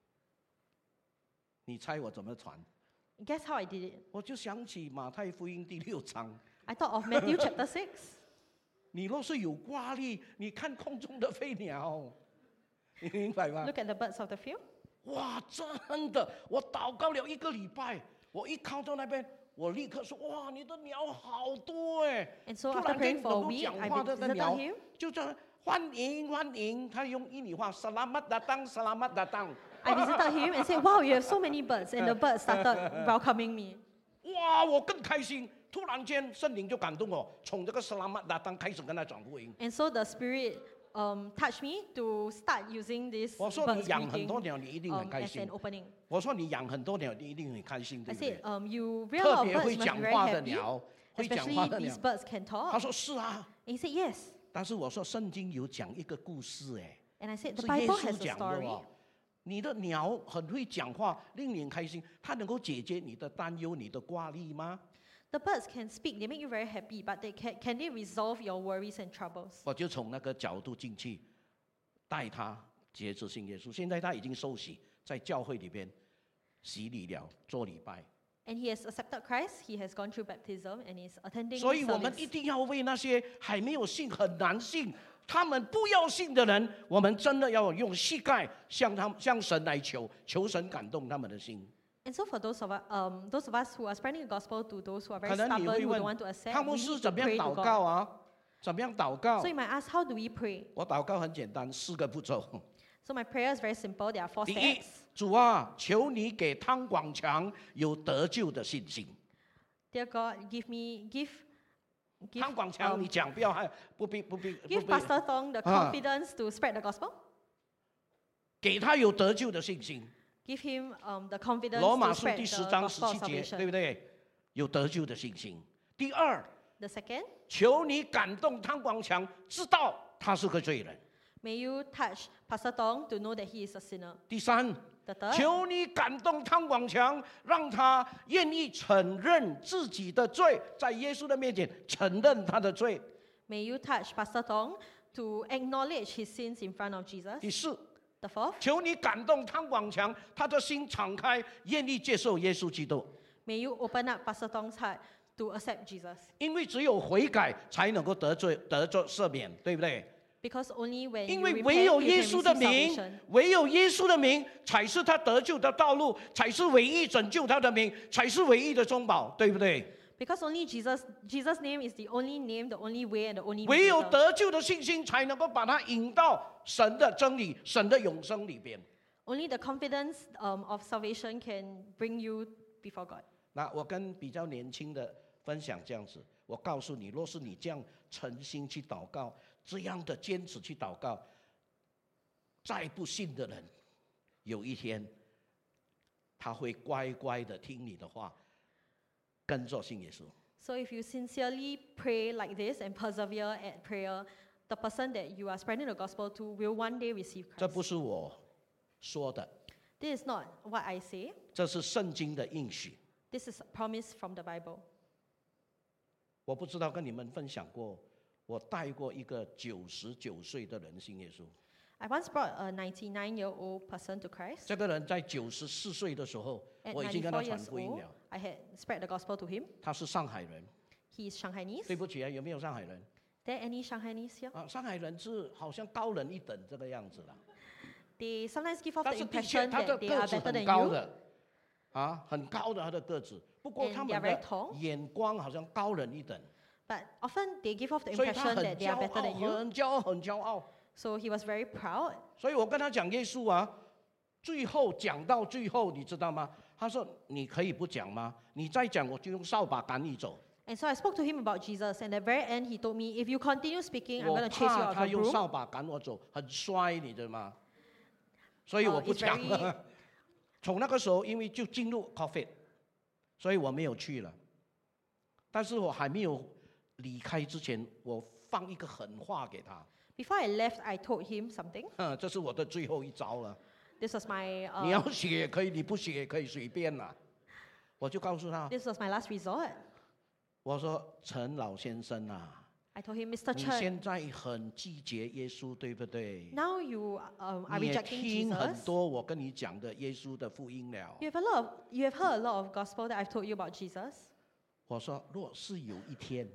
你猜我怎么传？ Guess how I did it? 我就想起马太福音第6章， I thought of Matthew chapter 6. 你若是有挂力，你看空中的飞鸟，你明白吗？ Look at the birds of the field. 哇，真的，我祷告了1个礼拜，我一靠到那边，我立刻说，哇，你的鸟好多哎！ And so 突 after 然 praying 间 for 能 a 够 week, 讲 I 话的 visited 鸟 him. 就这样欢迎欢迎，他用印尼话 selamat datang selamat datang。 I visited him and said, "Wow, you have so many birds," and the birds started welcoming me. 哇，我更开心。突然间，圣灵就感动我，从这个斯拉曼达当开始跟他讲福音。 And so the Spirit touched me to start using this 我说你 birds 养很 greeting 多鸟，你一定很开 as 心 an。opening. 我说你养很多鸟，你一定很开心，对 I 不对 said,？you rear a 特 lot of 别 birds, 会 you must 讲 be very 话的 happy. 鸟，会讲 Especially 话的 these 鸟。 birds can 他 talk. 说是啊， And he said, "Yes." 但是我说圣经有讲一个故事，哎， And I said, "The 是耶 Bible 稣 has a 讲的 story." 哦。你的鸟很会讲话，令人开心，它能够解决你的担忧、你的挂虑吗？ The birds can speak, they make you very happy, but can they resolve your worries and troubles? 我就从那个角度进去，带他接触信耶稣。现在他已经受洗，在教会里边洗礼了，做礼拜。 And he has accepted Christ, he has gone through baptism, and is attending 所以我们 service. 一定要为那些还没有信、很难信、他们不要信的人，我们真的要用膝盖向神来求，求神感动他们的心。 And so for those of us who are spreading the gospel to those who are 可 very 能你 stubborn, 会 who 问 don't want to accept, 汤牧 we 师 need to 怎么样 pray to 祷 God. 告啊？怎么样祷告 So？you might ask, how do we pray? 我祷告很简单，4个步骤。 So my prayer is very simple. There are 4 第一 steps.， 主啊，求你给汤广强有得救的信心。 Dear God, give 汤广强，你讲不要害，不必 give Pastor Thong the confidence to spread the gospel. 给他有得救的信心。 Give him the confidence 罗马 to 书 spread 第 the 10章 gospel of 17节， salvation. 对不对？有得救的信心。第二， The second, 求你感动汤广强，知道他是个罪人。 may you touch Pastor Tong to know that he is a sinner. 第三， The third, 求你感动汤广强，让他愿意承认自己的罪，在耶稣的面前承认他的罪。 may you touch Pastor Tong to acknowledge his sins in front of Jesus. 第四， The fourth, 求你感动汤广强，他的心敞开，愿意接受耶稣基督。 may you open up Pastor Tong's heart to accept Jesus. 因为只有悔改才能够得赦免，对不对？ Because only when 因 you 为 repent, 唯有 you 耶 can 稣的 receive 名 salvation.， 唯有耶稣的名才是他得救的道路，才是唯一拯救他的名，才是唯一的中保，对不对？ Because only Jesus' name is the only name, the only way, and the only 唯有 mediator. 得救的信心，才能够把他引到神的真理、神的永生里边。 Only the confidence of salvation can bring you before God. 那我跟比较年轻的分享这样子，我告诉你，若是你这样诚心去祷告，这样的坚持去祷告，再不信的人，有一天他会乖乖的听你的话，跟着信耶稣。 So if you sincerely pray like this and persevere at prayer, the person that you are spreading the gospel to will one day receive 这 Christ. 不是我说的， This is not what I say. 这是圣经的应许。 This is a promise from the Bible. 我不知道跟你们分享过，我带过一个99岁的人信耶稣。 I once brought a 99-year-old person to Christ. 这个人在94岁的时候， At 我已经跟他 94 传 years 福音 old, 了。 I had spread the gospel to him. 他是上海人， He is Shanghainese. 对不起啊，有没有上海人？ There any Shanghainese here? 啊，上海人是好像高人一等这个样子啦。 They sometimes give off 但 the 是的确， impression 他的 that they 个 are 子 better 很 than 高 you. 的，啊，很高的他的个子。不过 And 他 they are 们 very 的 tall. 眼光好像高人一等， But often they give off the 所以他 impression 很 that they are 骄 better 傲， than you. 很骄傲，很骄傲。 So he was very proud. 所以我跟他讲耶稣啊，最后讲到最后，你知道吗？他说：“你可以不讲吗？你再讲，我就用扫把赶你走。 And so I spoke to him about Jesus, and at the very end he told me, if you continue speaking, I'm 我 going to chase you 怕 out 他 of the 用 room. 扫把赶我走，很衰，你知道吗？所以我不 It's 讲 very 了。从那个时候，因为就进入 COVID，所以我没有去了。但是我还没有离开之前，我放一个狠话给他， Before I left, I told him something. 这是我的最后一招了。 This was my 你要写也可以，你不写也可以，随便啦。我就告诉他， this was my last resort. 我说陈老先生啊。 I told him, Mr. 你 Chen, 现在很拒绝耶稣，对不对？ now you are 你也 rejecting 听很 Jesus. 多我跟你讲的耶穌的福音了。 You have heard a lot of gospel that I've told you about Jesus. 我說，若是有一天，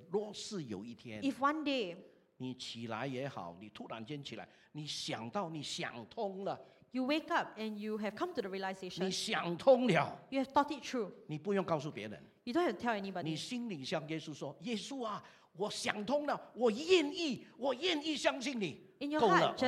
If one day 你起來也好，你突然間起來，你想到你想通了， you wake up and you have come to the 你 realization, 想通了， you have thought it through. 你不用告訴別人， You don't have to tell 你 anybody. 心裡向耶穌說：耶穌啊，我想通了，我願意相信你。 In your 夠了 heart, just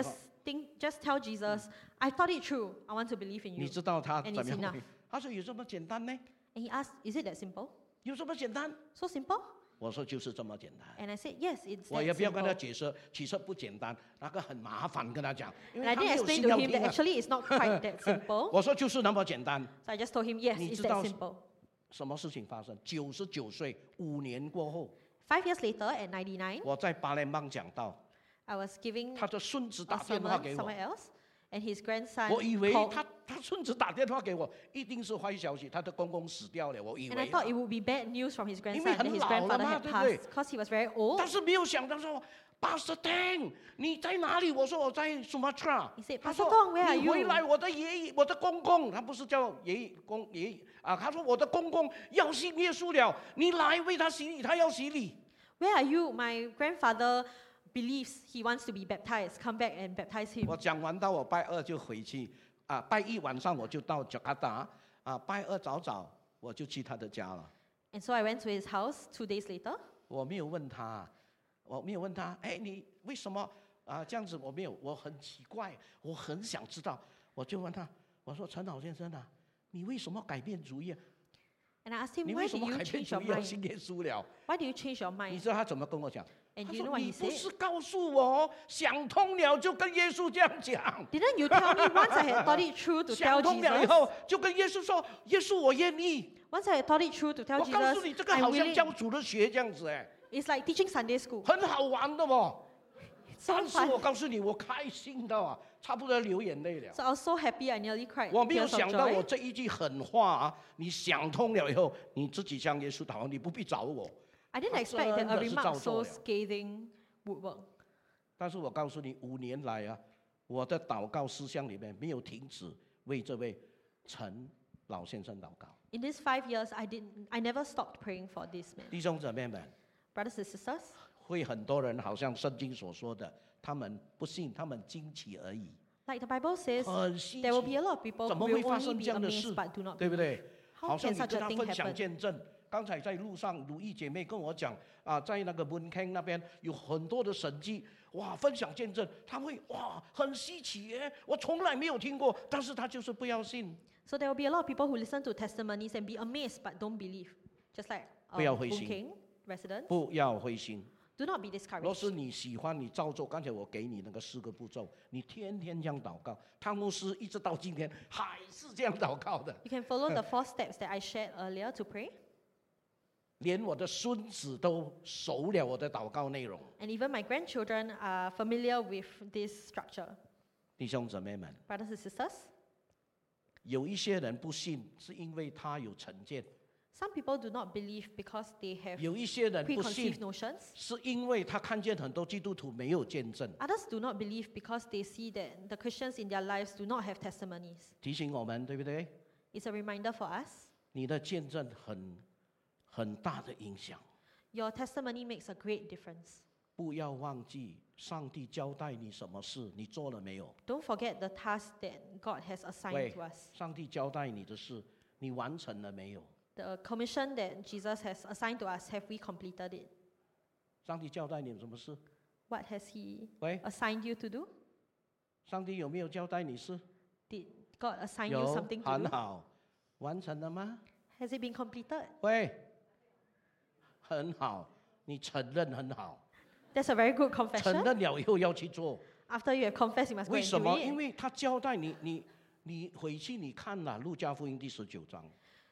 just tell Jesus, I thought it through. I want to believe in 你 you. 知道他 And 怎 it's 么样 enough. 回？他说有这么简单呢？ And he asked, is it that simple? 有这么简单？ So simple? 我说就是这么简单。 And I said, yes, it's 我 that 也不要跟他 simple. 解释，其实不简单，那个很麻烦，跟他讲，因 And 为 I 他没 didn't 有 explain 心 to 要 him 听 that 啊。 actually it's not quite that simple. 我说就是那么简单。 So I just told him, yes, 你 it's 知道 that simple. 什么事情发生？99岁，5年过后， 5 years later, at 99, 我在巴联邦讲道， I was giving 他的孙子 a 打电话 sermon 给我， somewhere else, and his grandson 我以为 called, 他孙子打电话给我，一定是坏消息，他的公公死掉了，我以 and I 为。 thought it would be bad news from his grandson 因为很 that his 老了 grandfather 嘛， had 对不对？ passed because he was very old. 但是没有想到说，Pastor Tang，你在哪里？我说我在 Sumatra。 He said, 他 Pastor 说 Tong, where are 你回 you? 来，我的爷爷，我的公公，他不是叫爷爷啊，他说我的公公要信耶稣了，你来为他洗礼，他要洗礼。 Where are you? My grandfather believes he wants to be baptized. Come back and baptize him. 我讲完到我拜二就回去，啊，拜一晚上我就到加拿大，啊，拜二早早我就去他的家了。 And so I went to his house 2 days later. 我没有问他，哎，你为什么啊这样子？我没有，我很奇怪，我很想知道，我就问他，我说陈老先生啊，你为什么改变主意啊？ And I asked him, 你 why 为什 did 么 you 改变 change 主 your 意要 mind? 信耶稣了？ Why did you change your 你 mind? 知道他怎么跟我讲？ And 他 do you 说 know what 你 he 不 said? 是告诉我想通了就跟耶稣这样讲， Didn't you tell me once I had thought it through to 想 tell 通了以 Jesus? 后就跟耶稣说，耶稣我愿意。 Once I had thought it through to tell 我告诉你， Jesus, 这个 I'm 好像 willing. 教主的学这样子哎， It's like teaching Sunday school. 很好玩的哦。 So 但是我 fun. 告诉你，我开心到啊，差不多流眼泪了。 So I was so happy I nearly cried. 我没有 Tears of 想到我 joy. 这一句狠话啊，你想通了以后，你自己向耶稣祷告，你不必找我。 I didn't 他 expect that 真 a 的是照 remark 做 so 了。 scathing would work. 但是我告诉你，5年来啊，我的祷告思想里面没有停止为这位陈老先生祷告。 In these 5 years, I never stopped praying for this man. 弟兄姊妹们， Brothers and sisters, 会很多人好像圣经所说的，他们不信，他们惊奇而已， like the Bible says, 很稀 there will be 奇 a，lot of people 怎 who 么会 will 发 only 生 be 这样的事 amazed but do not 对不 believe. 对？ How 好像 can 你 such 跟 a 他 thing 分享 happen? 见证。刚才在路上，如意姐妹跟我讲啊，在那个文坑那边有很多的神迹，哇，分享见证，他会哇很稀奇耶，我从来没有听过，但是他就是不要信。 So there will be a lot of people who listen to testimonies and be amazed but don't believe. Just like 不要 Boon 灰心。 King residents, 不要灰心。 do not be 若 discouraged. 是你喜欢，你照做。刚才我给你那个4个步骤，你天天这样祷告。汤牧师一直到今天还是这样祷告的， You can follow the 4 steps that I shared earlier to pray. 连我的孙子都熟了我的祷告内容。 And even my grandchildren are familiar with this structure. 弟兄姊妹们， Brothers and sisters, 有一些人不信，是因为他有成见； some people do not believe because they have 有一些人不信 preconceived，notions. 是因为他看见很多基督徒没有见证。 Others do not believe because they see that the Christians in their lives do not have testimonies. 提醒我们，对不对？ It's a reminder for us. 你的见证很大的影响。 Your testimony makes a great difference. 不要忘记，上帝交代你什么事，你做了没有？ Don't forget the task that God has assigned 喂 to us. 上帝交代你的事，你完成了没有？ The commission that Jesus has assigned to us, have we completed it? 上帝交代你什么事？ What has He 喂， assigned you to do? 上帝有没有交代你事？ Did God assign you 有， something to 很 do? 好，完成了吗？ Has it been completed? 喂，很好，你承认很好， That's a very good 承 confession. 认了以后要去做。 After you have confessed, you must go 为 and 什 do 么？因 it. 为他交代你回去你看了路加福音第19章，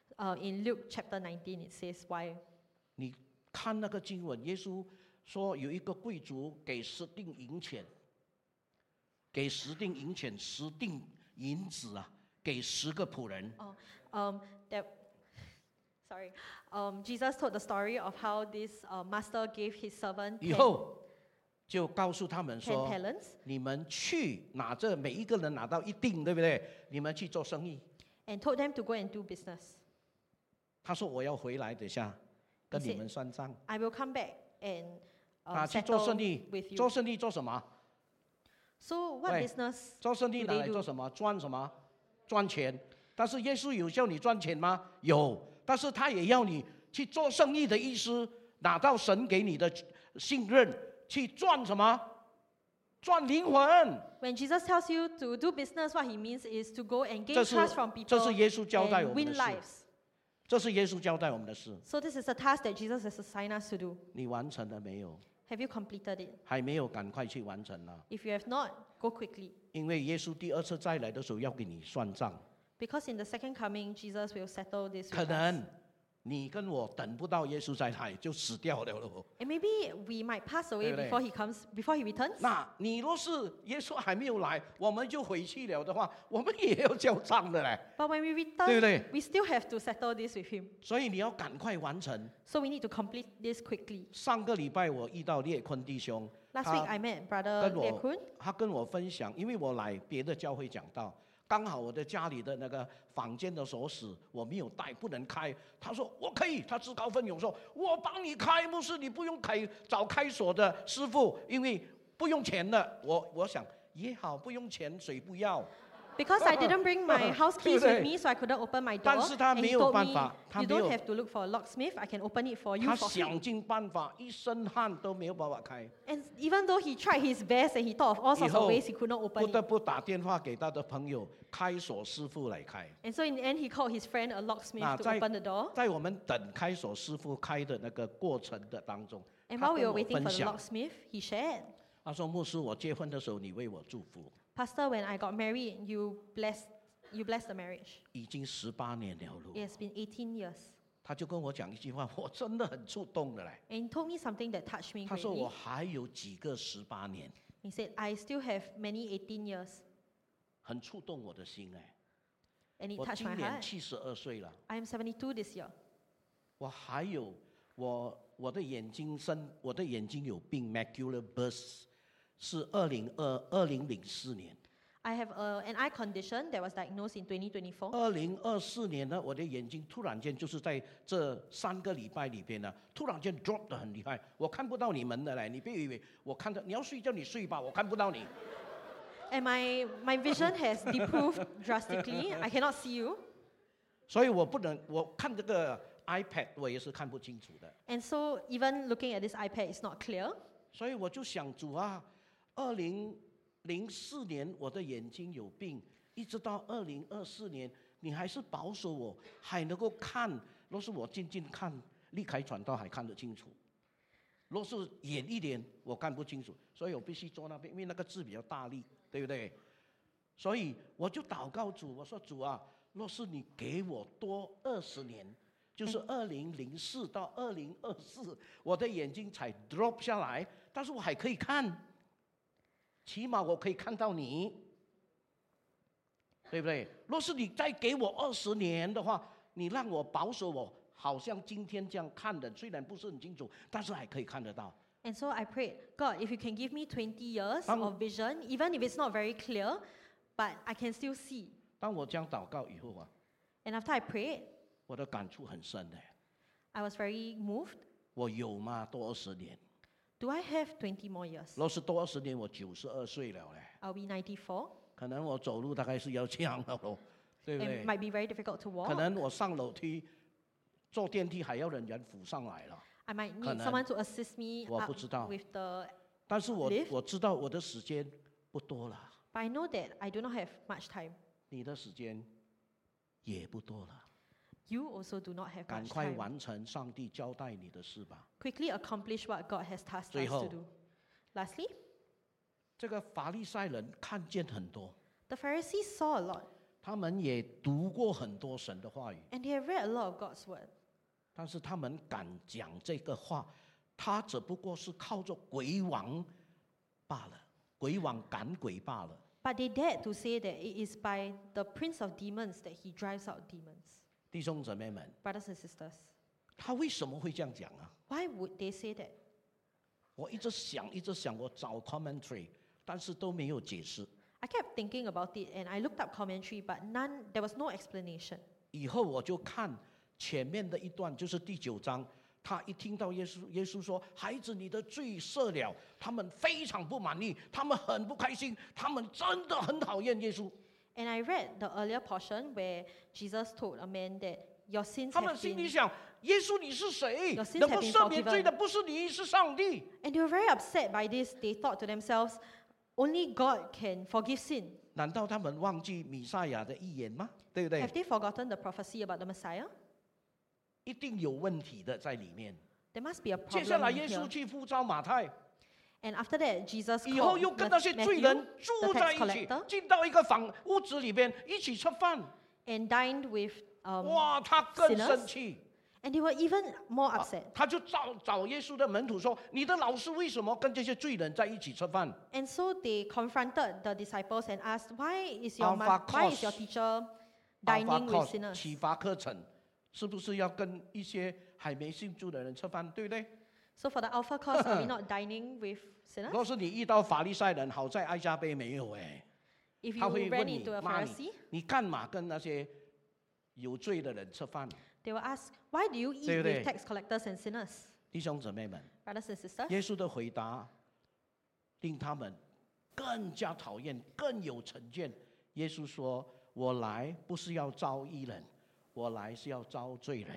In Luke chapter 19, it says why. 你看那个经文，耶稣说有一个贵族给10锭银钱，给10锭银钱，10锭银子啊，给10个仆人。 That sorry, Jesus told the story of how this master gave his servant 以后就告诉他们 10 说 talents 你们去拿着每一个人拿到1锭，对不对？你们去做生意。 and told them to go and do business. 他说我要回来，等下跟 He 你 said, 们算账。 I will come back and 去做 settle 生意 with，you. 做生意做什么？ So what 喂 business 做生意 do 拿 they 来 do? 做什么？赚什么？赚钱。但是耶稣有叫你赚钱吗？有，但是他也要你去做生意的意思，拿到神给你的信任，去赚什么？ 赚灵魂。 When Jesus tells you to do business, what he means is to go and 这 gain 是 trust from people 这是耶稣交代 and 我们的 win 事， lives. 这是耶稣交代我们的事。 So this is a task that Jesus has assigned us to do. 你完成了没有？ Have you completed it? 还没有，赶快去完成了。 If you have not, go quickly. 因为耶稣第二次再来的时候要给你算账， Because in the second coming, Jesus will settle this 可 with us. 能你跟我等不到耶稣再来就死掉了咯。 And maybe we might pass away 对不对？ before he comes, before he returns. 那你若是耶稣还没有来，我们就回去了的话，我们也要交账的嘞。 But when we 对 return, 不对？ we still have to settle this with him. 所以你要赶快完成。 So we need to complete this quickly. 上个礼拜我遇到列坤弟兄， Last week I met Brother 跟 Lieh 我 Kun. 他跟我分享，因为我来别的教会讲道，刚好我的家里的那个房间的锁匙我没有带，不能开。他说我可以，他自告奋勇说，我帮你开，牧师你不用找开锁的师傅，因为不用钱的。我想也好，不用钱谁不要？ Because I didn't bring my house keys with me, so I couldn't open my door. 但是他 And 没 he 有 told 办 me, 法，他 you 没有 don't have to look for a locksmith. I can open it for you 他 for 想 free. 尽办法，一身汗都没有办法开。 And even though he tried his best and he thought of all 以 sorts 后 of ways, he could not 不 open 得 it. 不打电话给他的朋友开锁师傅来开。 And so in the end, he called his friend a locksmith 那 to 在 open the door. 在我们等开锁师傅开的那个过程的当中， And 他 while we 跟 were 我 waiting 分 for the 享， locksmith, he shared, 他说：“牧师，我结婚的时候你为我祝福， Pastor, when I got married, you blessed the marriage. 已经18年了咯。 It has been 18 years. 他就跟我讲一句话，我真的很触动的嘞。 And he told me something that touched me 他说：“我 greatly. 还有几个18年， He said, I still have many 18 years. 很触动我的心哎。 And it 我 touched 今 my 年 heart. 72岁了， I am 72 this year. 我还有我的眼睛有病 ，macular burst， 是2004年。 I have an eye condition that was diagnosed in 2024. 2024年呢，我的眼睛突然间就是在这3个礼拜里边呢，突然间 drop 得很厉害，我看不到你们的嘞，你别以为我看到，你要睡觉你睡吧，我看不到你。 And my vision has deproved drastically. I cannot see you. 所以我不能，我看这个 iPad 我也是看不清楚的， And so even looking at this iPad is not clear. 所以我就想主啊，2004年我的眼睛有病，一直到2024年，你还是保守我，还能够看。若是我静静看，立开传道还看得清楚；若是远一点，我看不清楚，所以我必须坐那边，因为那个字比较大力，对不对？所以我就祷告主，我说主啊，若是你给我多20年，就是2004到2024，我的眼睛才 drop 下来，但是我还可以看，起码我可以看到你，对不对？若是你再给我20年的话，你让我保守我，好像今天这样看的，虽然不是很清楚，但是还可以看得到。 And so I prayed, God, if you can give me 20 years Tang- of vision, even if it's not very clear, but I can still see. 当我这样祷告以后啊， And after I prayed, 我的感触很深的。 I was very moved. 我有吗？多20年？ Do I have 20 more years? 若是多20年，我92岁了嘞， I'll be 94. 可能我走路大概是要这样了咯，对不 It 对？ might be very difficult to 可 walk. 能我上楼梯、坐电梯还要人家扶上来了。 I might need 可能， someone to assist me 我 up 不知道。 with the. 但是 Lift？ 我知道我的时间不多了， But I know that I do not have much time. 你的时间也不多了， You also do not have 赶 much 快 time. 完成上帝交代你的事吧。 Quickly accomplish what God has tasked us 最后。 to do. Lastly, 这个法利赛人看见很多， the Pharisees saw a lot 他们也读过很多神的话语， and they have read a lot of God's word. 但是他们敢讲这个话，他只不过是靠着鬼王罢了，鬼王赶鬼罢了。 But they dared to say that it is by the prince of demons that he drives out demons. 弟兄姊妹们， Brothers and sisters, 他为什么会这样讲啊？ why would they say that? 我一直想，我找 commentary， 但是都没有解释。 I kept thinking about it and I looked up commentary, but there was no explanation. 以后我就看前面的一段，就是第9章。他一听到耶稣说：“孩子，你的罪赦了。”他们非常不满意，他们很不开心，他们真的很讨厌耶稣。 And I read the earlier portion where Jesus told a man that your sins 他们 have 心里 been. 想：耶稣你是谁？ Your sins 能够 have been 赦免 forgiven. 罪的不是你，是上帝。 And they were very upset by this. They thought to themselves, only God can forgive sin. 难道他们忘记弥赛亚的预言吗？对不对 Have？they forgotten the prophecy about the Messiah? 一定有问题的在里面。 There must be a 接下 problem 来 in 耶稣 here. 去呼召马太， And after that, Jesus 以后 called 又跟那些罪 Matthew, 人 the 住在 tax 一起， collector, 进到一个屋子里边一起吃饭。 and dined with 哇，他更 sinners 生气。 and they were even more upset. 他就找耶稣的门徒说：“你的老师为什么跟这些罪人在一起吃饭 And so they confronted the disciples and asked, why is your Alpha teacher ？Alpha dining with Course sinners? 启发课程是不是要跟一些还没信主的人吃饭？对不对？ So for the Alpha course, are we not dining with 若 sinners? 是你遇到法利赛人，好在爱加杯没有哎， If 他 you 会 ran 问你 into a 骂你 Pharisee, 你干嘛跟那些有罪的人吃饭？ they will ask, why do you eat 对不对？ with tax collectors and sinners? 弟兄姊妹们， Brothers and sisters, 耶稣的回答令他们更加讨厌，更有成见。耶稣说：“我来不是要招义人，我来是要招罪人。”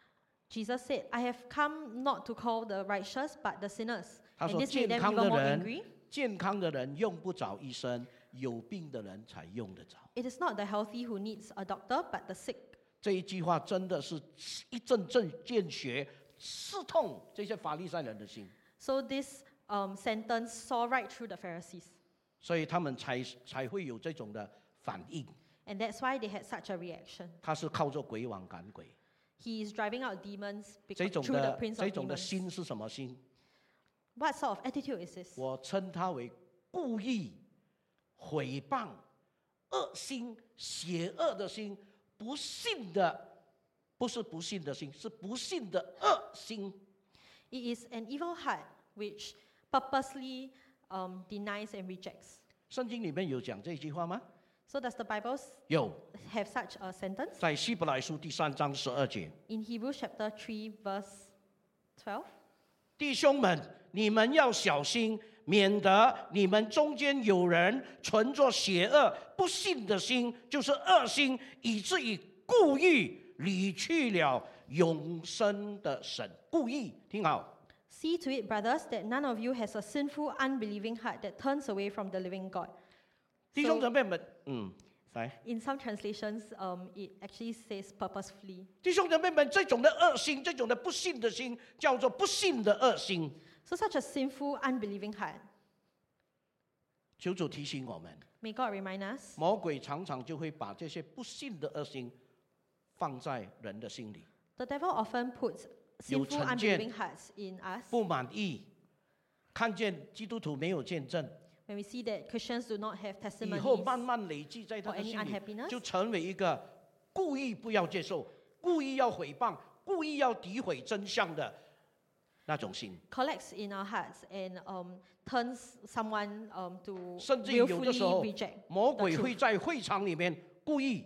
Jesus said, I have come not to call the righteous, but the sinners. 他 And 说：“ this made 健 them 康 even 的 more 人 angry.， 健康的人用不着医生，有病的人才用得着。” It is not the healthy who needs a doctor, but the sick. 这一句话真的是一针针见血，刺痛这些法利赛人的心， So this sentence saw right through the Pharisees. 所以他们才会有这种的反应。 And that's why they had such a reaction. 他是靠着鬼王赶鬼， He is driving out demons 这 because, 种 through the 的 prince 这 of 种的 demons. 心是什么心？ What sort of attitude is this? 我称它为故意毁谤、恶心、邪恶的心，不信的，不是不信的心，是不信的恶心。 It is an evil heart which purposely denies and rejects. 圣经里面有讲这句话吗？ So does the Bible 有， have such a sentence? 在希伯来书第3章12节。 In Hebrews chapter 3 verse 12. 弟兄们，你们要小心，免得你们中间有人存着邪恶、不信的心，就是恶心，以至于故意离去了永生的神。故意，听好， See to it, brothers, that none of you has a sinful, unbelieving heart that turns away from the living God. 弟兄姊妹们，来， In some translations, it actually says purposefully. 弟兄姊妹们，这种的恶心，这种的不信的心，叫做不信的恶心。 So such a sinful, unbelieving heart. 求主提醒我们， May God remind us. 魔鬼常常就会把这些不信的恶心放在人的心里， The devil often puts 有 sinful, 成见。 unbelieving hearts in us. 不满意，看见基督徒没有见证， When we see that Christians do not have 以后 testimonies 慢慢累积在他 or 的 any 心里， unhappiness, 就成为一个故意不要接受、故意要诽谤、故意要诋毁真相的那种心。 collects in our hearts and turns someone to 甚至有的 willfully 时候 reject， 魔 the 鬼 truth. 会在会场里面故意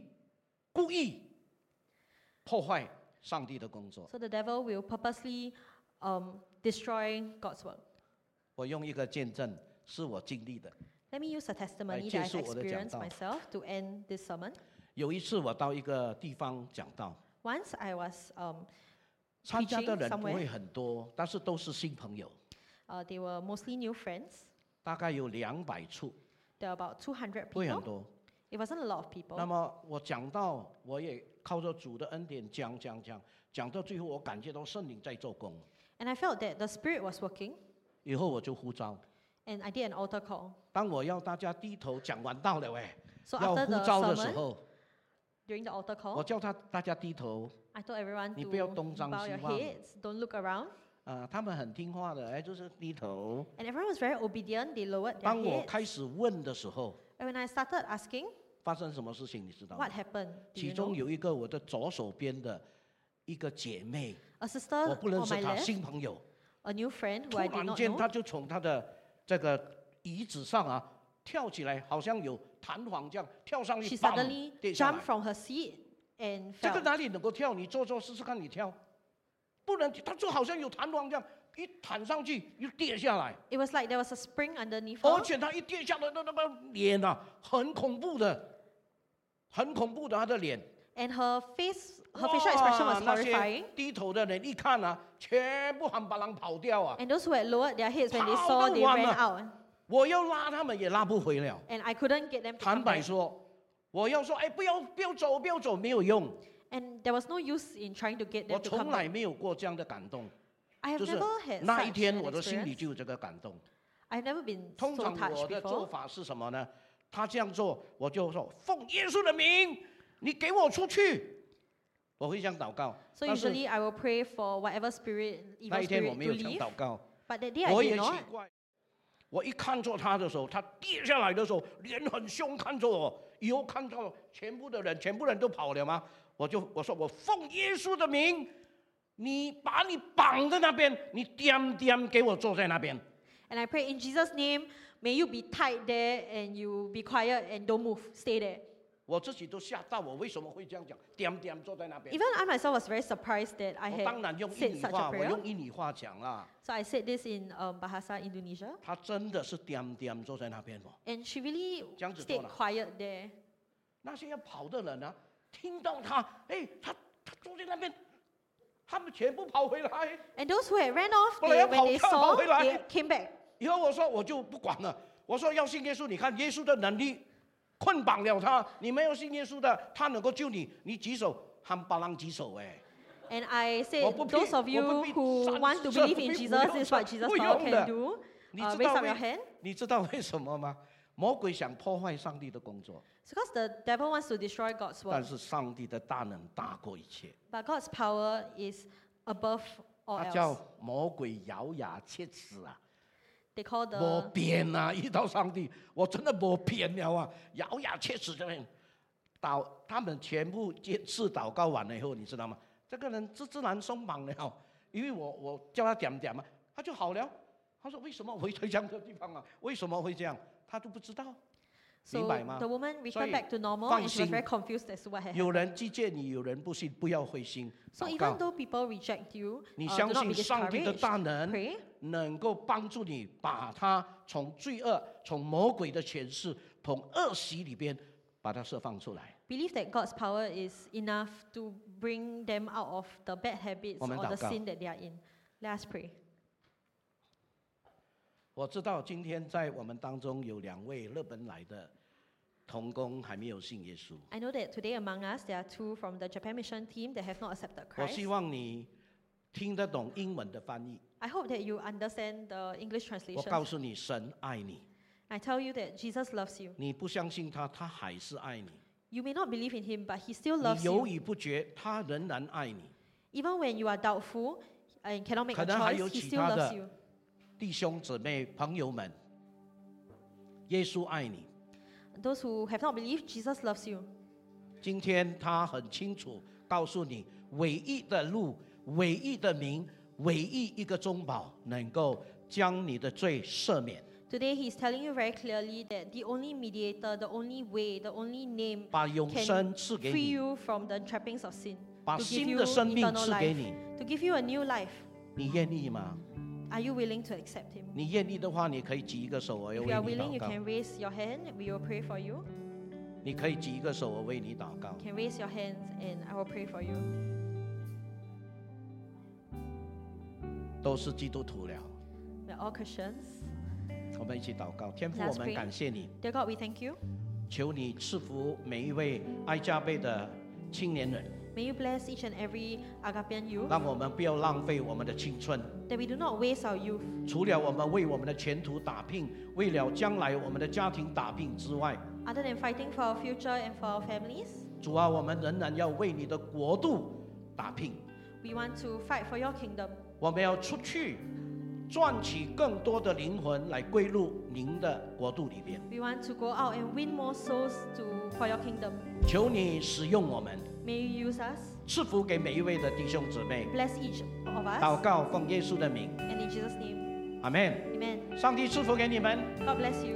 破坏上帝的工作。 So the devil will purposely destroy God's work. 我用一个见证，是我经历的。 Let me use a testimony 来结 that 束 I've 我的讲 experienced 道。 myself to end this sermon. 有一次我到一个地方讲道， Once I was 参加的 preaching 人不会 somewhere. 很多，但是都是新朋友， They were mostly new friends. 大概有200处， There were about 200 不会很 people. 多。 It wasn't a lot of people. 那么我讲到，我也靠着主的恩典讲到最后，我感觉到圣灵在做工。 And I felt that the Spirit was working, 以后我就呼召， and I did an altar call. 当我要大家低头讲完道了， So 要 after 呼 the 召的时 sermon, 候， during the altar 我 call, 叫大家低头， I told everyone 你 to 不要东张 bow 西 your 望。 heads, don't look around. 他们很听话的，就是低头。 And everyone was very obedient. They lowered their 当我 heads. 开始问的时候， And when I started asking, 发生什么事情你知道吗 what？happened? Do 其 you 中 know? 有一个我的左手边的一个姐妹， A sister 我不认 on 识 my 她， left, 新朋友。 a new friend who 突 I did 然 not 间， know. 她就从她的这个椅子上跳起来，好像有弹簧这样跳上去 She ，bam， suddenly 跌下 jumped 来。 from her seat and 这个 fell. 哪里能够跳？你做试试看，你跳，不能，她就好像有弹簧这样，一弹上去又跌下来， It was like there was a spring underneath 而 her. 且她一跌下来的那个脸很恐怖的，很恐怖的，她的脸。 And her facial expression was 那些 horrifying. 低头的人一看全部喊把人跑掉啊！ And those who had lowered their heads when they 跑 saw, 到 they 完 ran 了。 out. 我要拉他们也拉不回了。 And I couldn't get them to 坦 come 白 back. 说，我要说，哎，不要走，不要走，没有用。 And there was no use in trying to get 我 them to 从 come 来 back. 没有过这样的感动， I have 就是 never had 那一 such 天 an 我的心里 experience. 就有这个感动。 I've never been 通 so 常 touched 我的做 before. 法是什么呢？他这样做，我就说奉耶稣的名，你给我出去。我会这样祷告。 So 但是 usually I will pray for whatever spirit, 那 evil 一天 spirit 我没 to 有这样 leave. 祷告。 But that day I 我 did 也奇 not. 怪，我一看着他的时候，他跌下来的时候，脸很凶看着我。以后看到全部人都跑了吗？我说我奉耶稣的名，你把你绑在那边，你点给我坐在那边。 And I pray in Jesus' name, may you be tied there and you be quiet and don't move. Stay there. 我自己都吓到，我为什么会这样讲？点坐在那边。 Even I myself was very surprised that I 我当 had 然用印 said 尼 such 话， a 我 prayer. 用印尼话讲啦。 So I said this in Bahasa Indonesia. 他真的是点坐在那边哦。 And she really 这样子做 stayed 了。 quiet there. 那些要跑的人啊，听到他，哎，他坐在那边，他们全部跑回来。 And those who had ran off, 本来要 when they 跑 saw, 回来。 they came back. 以后我说我就不管了，我说要信耶稣，你看耶稣的能力捆绑了他，你没有信耶稣的，他能够救你，你举手，和巴郎举手哎。 And I said, 我不必- those of you 我不必 who want to 闪射， believe in 不 Jesus, 用 this is what Jesus 不 power 用的。 can do. 你知 Raise 道 up your hand. 你知道为什么吗？魔鬼想破坏上帝的工作， It's because the devil wants to destroy God's 但 work. 是上帝的大能大过一切。 But God's power is above all 他叫 else. 魔鬼咬牙切齿啊， They call 没 the 边啊！遇到上帝，我真的没边了啊，咬牙切齿这边他们全部次祷告完了以后，你知道吗？这个人自然松绑了，因为我叫他点嘛，他就好了。他说为什么我会在这样的地方啊？为什么会这样？他都不知道，明 so 白吗 the？woman returned 所以 back to normal 放 and she was 心。 very confused as to what had 有 happened. 人击见你，有人不信，不要灰心。 So 祷 even 告， though people reject you, 你 do 相 not be 信上帝的 discouraged. 大能 Pray. 能够帮助你把他从罪恶、从魔鬼的权势、从恶习里边把他释放出来。 Believe that God's power is enough to bring them out of the bad habits 我们 or the 祷告。 sin that they are in. Let us pray. 我知道今天在我们当中有2位日本来的同工还没有信耶稣。 I know that today among us there are 2 from the Japan mission team that have not accepted 我 Christ. 希望你听得懂英文的翻译。 I hope that you understand the English 我告 translation. 诉你，神爱你。 I tell you that Jesus loves you. 你不相信他，他还是爱你。 You may not believe in him, but he still 你 loves 犹 you. 豫不决，他仍然爱你。 Even when you are doubtful and cannot make a 可能还 choice, 有 he 其 still 他的 loves you. 弟兄姊妹、朋友们，耶稣爱你。 Those who have not believed, Jesus loves you. 今天他很清楚告诉你，唯一的路、唯一的名、唯一一个中保，能够将你的罪赦免， Today he's telling you very clearly that the only mediator, the only way, the only name 把永 can 生赐给 free 你， you from the trappings of sin, 把 to give 新 you 的生命 eternal 赐给 life, 你。 to give you a new life. 你愿意吗？ Are you willing to accept him? 你愿意的话，你可以举一个手，我要 If 为 you are 你 willing, 祷 you 告。 can raise your hand. We will pray for you. 你可以举一个手，我为你祷告 You。can raise your hands and I will pray for you. 都是基督徒了， We're all Christians. 我们一起祷告。天父， Let's 我们 pray. 感谢你， Dear God, we thank you. 求你赐福每一位爱加倍的青年人， May you bless each and every Agapian youth, 让我们不要浪费我们的青春。 that we do not waste our youth. 除了我们为我们的前途打拼，为了将来我们的家庭打拼之外， Other than fighting for our future and for our families, 主啊，我们仍然要为你的国度打拼。 we want to fight for your kingdom. 我们要出去赚取更多的灵魂来归入您的国度里边。 We want to go out and win more souls for your kingdom. 求你使用我们， May you use us, 赐福给每一位的弟兄姊妹。 bless each of 祷 us, 告奉耶稣的名， and in Jesus' name, 阿门。 amen. 上帝赐福给你们。 God bless you.